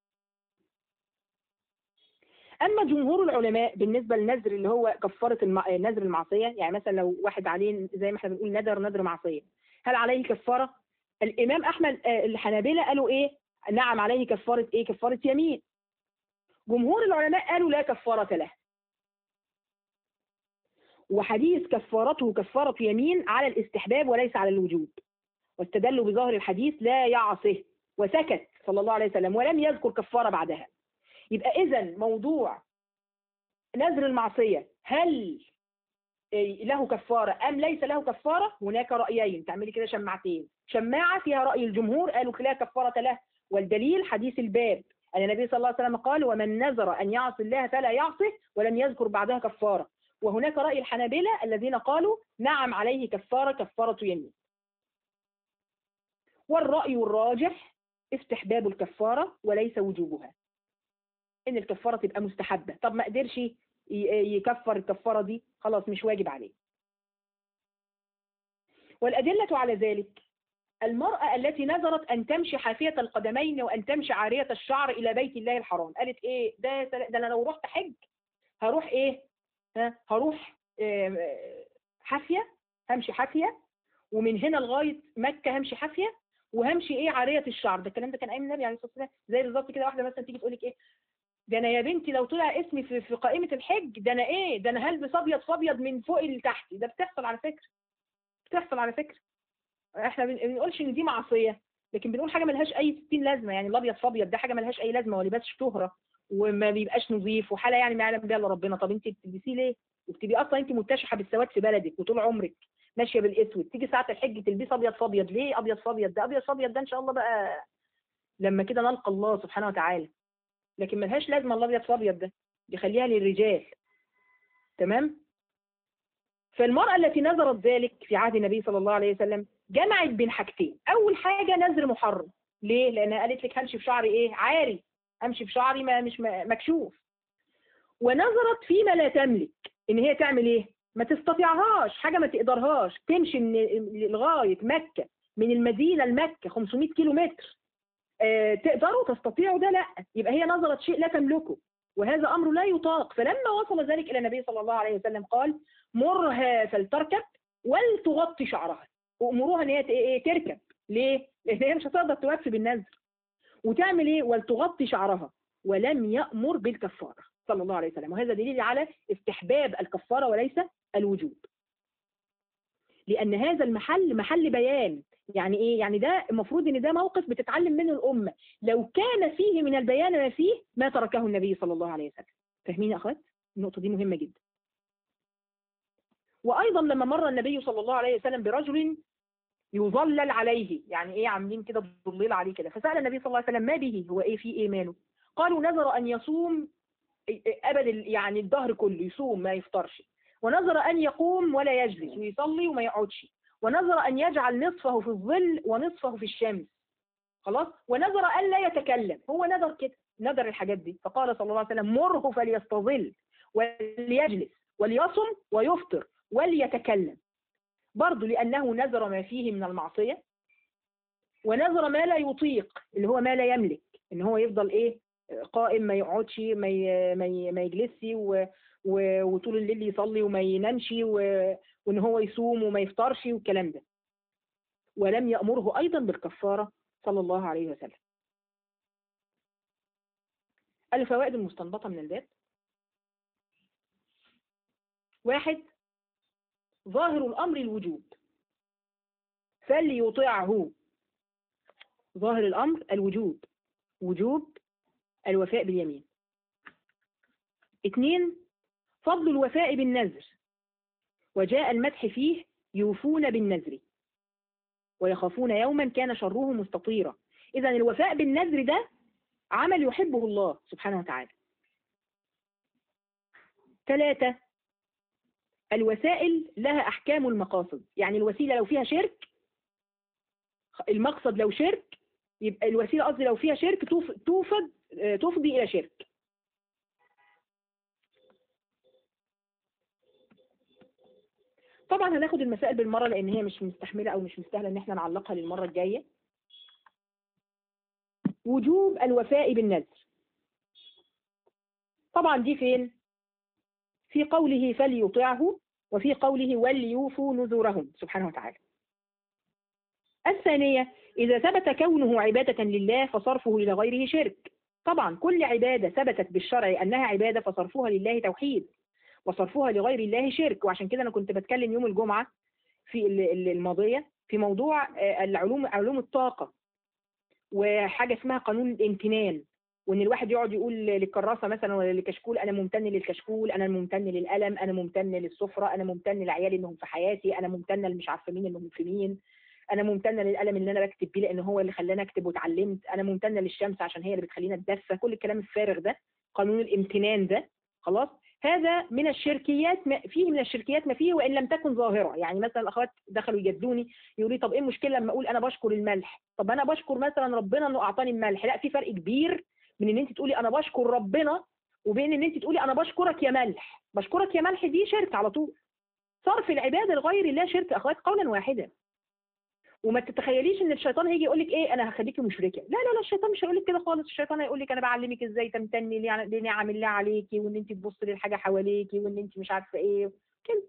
اما جمهور العلماء بالنسبه للنذر اللي هو كفاره الم... نذر المعصيه، يعني مثلا لو واحد عليه زي ما احنا بنقول نذر نذر معصيه، هل عليه كفاره؟ الامام احمد الحنابلة قالوا ايه؟ نعم عليه كفاره ايه؟ كفاره يمين. جمهور العلماء قالوا لا كفاره له. وحديث كفارته كفاره يمين على الاستحباب وليس على الوجوب، واستدلوا بظاهر الحديث لا يعصه، وسكت صلى الله عليه وسلم ولم يذكر كفاره بعدها. يبقى اذا موضوع نذر المعصيه هل له كفارة أم ليس له كفارة؟ هناك رأيين. تعملي كده شماعتين، شماعة فيها رأي الجمهور قالوا لا كفارة له، والدليل حديث الباب أن النبي صلى الله عليه وسلم قال: ومن نذر أن يعصي الله فلا يعصه، ولم يذكر بعدها كفارة. وهناك رأي الحنابلة الذين قالوا نعم عليه كفارة، كفارة يمين. والرأي الراجح استحباب الكفارة وليس وجوبها، إن الكفارة تبقى مستحبة. طب ما قدرش يكفر الكفارة دي، خلاص مش واجب عليه. والأدلة على ذلك المرأة التي نذرت أن تمشي حافية القدمين وأن تمشي عارية الشعر إلى بيت الله الحرام، قالت إيه؟ ده, ده أنا لو رحت حج هروح إيه؟ ها؟ هروح إيه؟ حافية، همشي حافية، ومن هنا لغاية مكة همشي حافية، وهمشي إيه؟ عارية الشعر. ده الكلام ده كان أيام النبي عليه الصلاة والسلام. زي بالظبط كده واحدة مثلا تيجي تقول لك إيه؟ ده انا يا بنتي لو طلع اسمي في, في قائمة الحج ده انا ايه؟ ده انا هلبس ابيض فابيض من فوق لتحت. ده بتحصل على فكرة، بتحصل على فكرة. احنا ما بنقولش ان دي معصية، لكن بنقول حاجة ملهاش اي ستين لازمة. يعني الابيض فابيض ده حاجة ملهاش اي لازمة، ولباس شهرة وما بيبقاش نظيف وحاله يعني ما يعلم بها الا ربنا. طب انت بتلبسيه ليه؟ وبتبقي اصلا انت متشحه بالسواد في بلدك وطول عمرك ماشيه بالاسود، تيجي ساعه الحج تلبسي ابيض في ابيض ليه؟ ابيض في ابيض ده ابيض في ابيض ده ان شاء الله بقى لما كده نلقى الله سبحانه وتعالى، لكن ملهاش لازمه الابيض في ابيض ده، يخليها للرجال. تمام؟ فالمرأة التي نذرت ذلك في عهد النبي صلى الله عليه وسلم جمعت بين حاجتين. أول حاجة نذر محرم. ليه؟ لأنها قالت لك همشي بشعري إيه؟ عاري، أمشي بشعري ما مش مكشوف. ونظرت فيما لا تملك، إن هي تعمل إيه؟ ما تستطيعهاش، حاجة ما تقدرهاش، تمشي من لغاية مكة، من المدينة لمكة خمسمائة كيلو متر. آه تقدروا تستطيعوا ده؟ لا، يبقى هي نظرت شيء لا تملكه، وهذا أمر لا يطاق. فلما وصل ذلك إلى النبي صلى الله عليه وسلم قال مرها فلتركب ولتغطي شعرها، وأمروها إن هي إيه تركب. ليه؟ لأن هي مش هتقدر توفي بالنذر. وتعمل إيه؟ ولتغطي شعرها، ولم يأمر بالكفارة صلى الله عليه وسلم. وهذا دليل على استحباب الكفارة وليس الوجوب، لأن هذا المحل محل بيان. يعني إيه؟ يعني ده المفروض إن ده موقف بتتعلم منه الأمة، لو كان فيه من البيان ما فيه ما تركه النبي صلى الله عليه وسلم. فاهمين يا أخوات؟ النقطة دي مهمة جدا. وأيضا لما مر النبي صلى الله عليه وسلم برجل يظلل عليه، يعني إيه عاملين كده ضليل عليه كده، فسأل النبي صلى الله عليه وسلم ما به، هو إيه فيه إيه ماله؟ قالوا نذر أن يصوم أبد يعني الدهر كله، يصوم ما يفطرش، ونذر أن يقوم ولا يجلس ويصلي وما يقعدش، ونذر أن يجعل نصفه في الظل ونصفه في الشمس، خلاص، ونذر أن لا يتكلم. هو نذر كده، نذر الحاجات دي. فقال صلى الله عليه وسلم مره فليستظل وليجلس وليصم ويفطر وليتكلم، برضه لأنه نذر ما فيه من المعصية، ونذر ما لا يطيق اللي هو ما لا يملك، إن هو يفضل إيه قائم ما يقعدش ما ما ما يجلسش وطول الليل يصلي وما ينامش، وإن هو يصوم وما يفطرش والكلام ده. ولم يأمره أيضا بالكفارة صلى الله عليه وسلم. الفوائد المستنبطة من الباب: واحد، ظاهر الأمر الوجوب فليطيعه. ظاهر الأمر الوجوب، وجوب الوفاء باليمين. اثنين، فضل الوفاء بالنذر، وجاء المدح فيه يوفون بالنذر ويخافون يوما كان شره مستطيرا. إذن الوفاء بالنذر ده عمل يحبه الله سبحانه وتعالى. ثلاثة، الوسائل لها أحكام المقاصد، يعني الوسيلة لو فيها شرك، المقصد لو شرك، يبقى الوسيلة قصدي لو فيها شرك توفد تفضي إلى شرك. طبعا هناخد المسائل بالمرة لأن هي مش مستحملة أو مش مستاهلة إن احنا نعلقها للمرة الجاية. وجوب الوفاء بالنذر، طبعا دي فين؟ في قوله فليطيعه، وفي قوله وليوفوا نذورهم سبحانه وتعالى. الثانية، إذا ثبت كونه عبادة لله فصرفه إلى غيره شرك. طبعا كل عبادة ثبتت بالشرع أنها عبادة فصرفها لله توحيد، وصرفها لغير الله شرك. وعشان كده أنا كنت بتكلم يوم الجمعة في الماضية في موضوع العلوم علوم الطاقة، وحاجة اسمها قانون الامتنان، وان الواحد يقعد يقول للكراسة مثلا ولا للكشكول انا ممتن للكشكول، انا ممتن للقلم، انا ممتن للسفرة، انا ممتن لعيالي انهم في حياتي، انا ممتن اللي مش عارفه مين انهم في مين، انا ممتن للقلم اللي انا بكتب بيه لان هو اللي خلاني اكتب واتعلمت، انا ممتن للشمس عشان هي اللي بتخلينا اتدفى. كل الكلام الفارغ ده قانون الامتنان ده خلاص هذا من الشركيات، ما فيه من الشركيات ما فيه وان لم تكن ظاهره. يعني مثلا الاخوات دخلوا يجادلوني يقولوا لي طب ايه المشكله لما اقول انا بشكر الملح؟ طب انا بشكر مثلا ربنا انه اعطاني الملح. لا، في فرق كبير من ان انت تقولي انا بشكر ربنا وبين ان انت تقولي انا بشكرك يا ملح. بشكرك يا ملح دي شرك على طول. صرف العباده لغير الله شرك اخوات قولا واحدا. وما تتخيليش ان الشيطان هيجي يقول لك ايه انا هخليكي مشركه. لا لا لا، الشيطان مش هيقول لك كده خالص. الشيطان هيقول لك انا بعلمك ازاي تمتني لنعم الله عليكي، وان انت تبصي للحاجه حواليكي، وان انت مش عارفه ايه كده.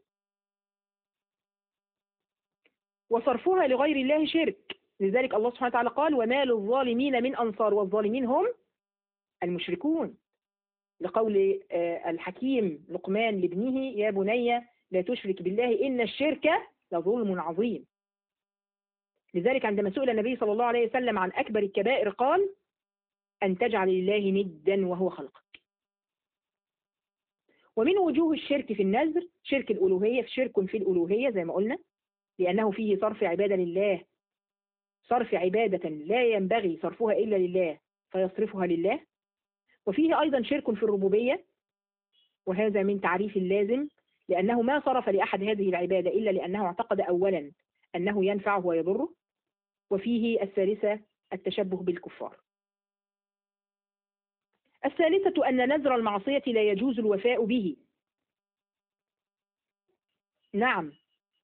وصرفها لغير الله شرك. لذلك الله سبحانه وتعالى قال وما للظالمين من انصار، والظالمين هم المشركون، لقول الحكيم لقمان لابنه يا بني لا تشرك بالله إن الشرك لظلم عظيم. لذلك عندما سئل النبي صلى الله عليه وسلم عن أكبر الكبائر قال أن تجعل لله ندا وهو خلقك. ومن وجوه الشرك في النذر شرك الألوهية، في شرك في الألوهية زي ما قلنا، لأنه فيه صرف عبادة لله، صرف عبادة لا ينبغي صرفها إلا لله فيصرفها لله. وفيه أيضا شرك في الربوبية، وهذا من تعريف اللازم، لأنه ما صرف لأحد هذه العبادة إلا لأنه اعتقد أولا أنه ينفعه ويضره. وفيه الثالثة التشبه بالكفار. الثالثة أن نذر المعصية لا يجوز الوفاء به. نعم،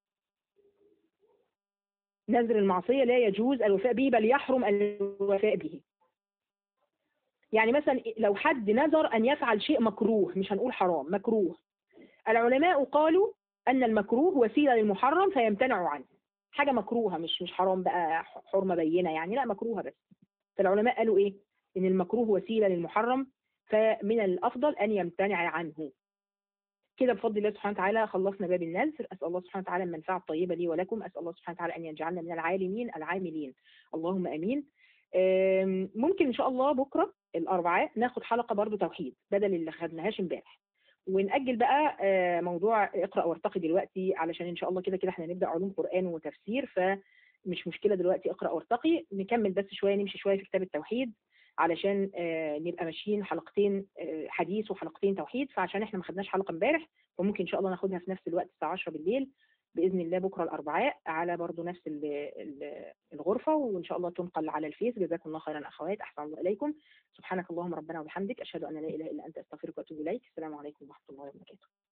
نذر المعصية لا يجوز الوفاء به، بل يحرم الوفاء به. يعني مثلا لو حد نذر أن يفعل شيء مكروه، مش هنقول حرام، مكروه، العلماء قالوا أن المكروه وسيلة للمحرم فيمتنع عنه. حاجة مكروهة، مش مش حرام بقى حرمة بينة يعني، لا مكروهة بس. فالعلماء قالوا إيه؟ إن المكروه وسيلة للمحرم، فمن الأفضل أن يمتنع عنه. كده بفضل الله سبحانه وتعالى خلصنا باب النذر. أسأل الله سبحانه وتعالى المنفعة الطيبة لي ولكم. أسأل الله سبحانه وتعالى أن يجعلنا من العالمين العاملين، اللهم أمين. ممكن إن شاء الله بكرة الأربعاء ناخد حلقة برضو توحيد بدل اللي خدناهاش امبارح، ونأجل بقى موضوع اقرأ وارتقي دلوقتي، علشان إن شاء الله كده كده احنا نبدأ علوم قرآن وتفسير، فمش مشكلة دلوقتي اقرأ وارتقي، نكمل بس شوية، نمشي شوية في كتاب التوحيد علشان نبقى ماشيين حلقتين حديث وحلقتين توحيد. فعشان احنا ما خدناش حلقة امبارح، وممكن ان شاء الله ناخدها في نفس الوقت الساعة عشرة بالليل بإذن الله بكرة الأربعاء على برضو نفس الغرفة، وإن شاء الله تنقل على الفيس. جزاكم الله خيرا أخوات، أحسن الله إليكم. سبحانك اللهم ربنا وبحمدك، أشهد أن لا إله إلا أنت، أستغفرك وأتوب إليك. السلام عليكم ورحمة الله وبركاته.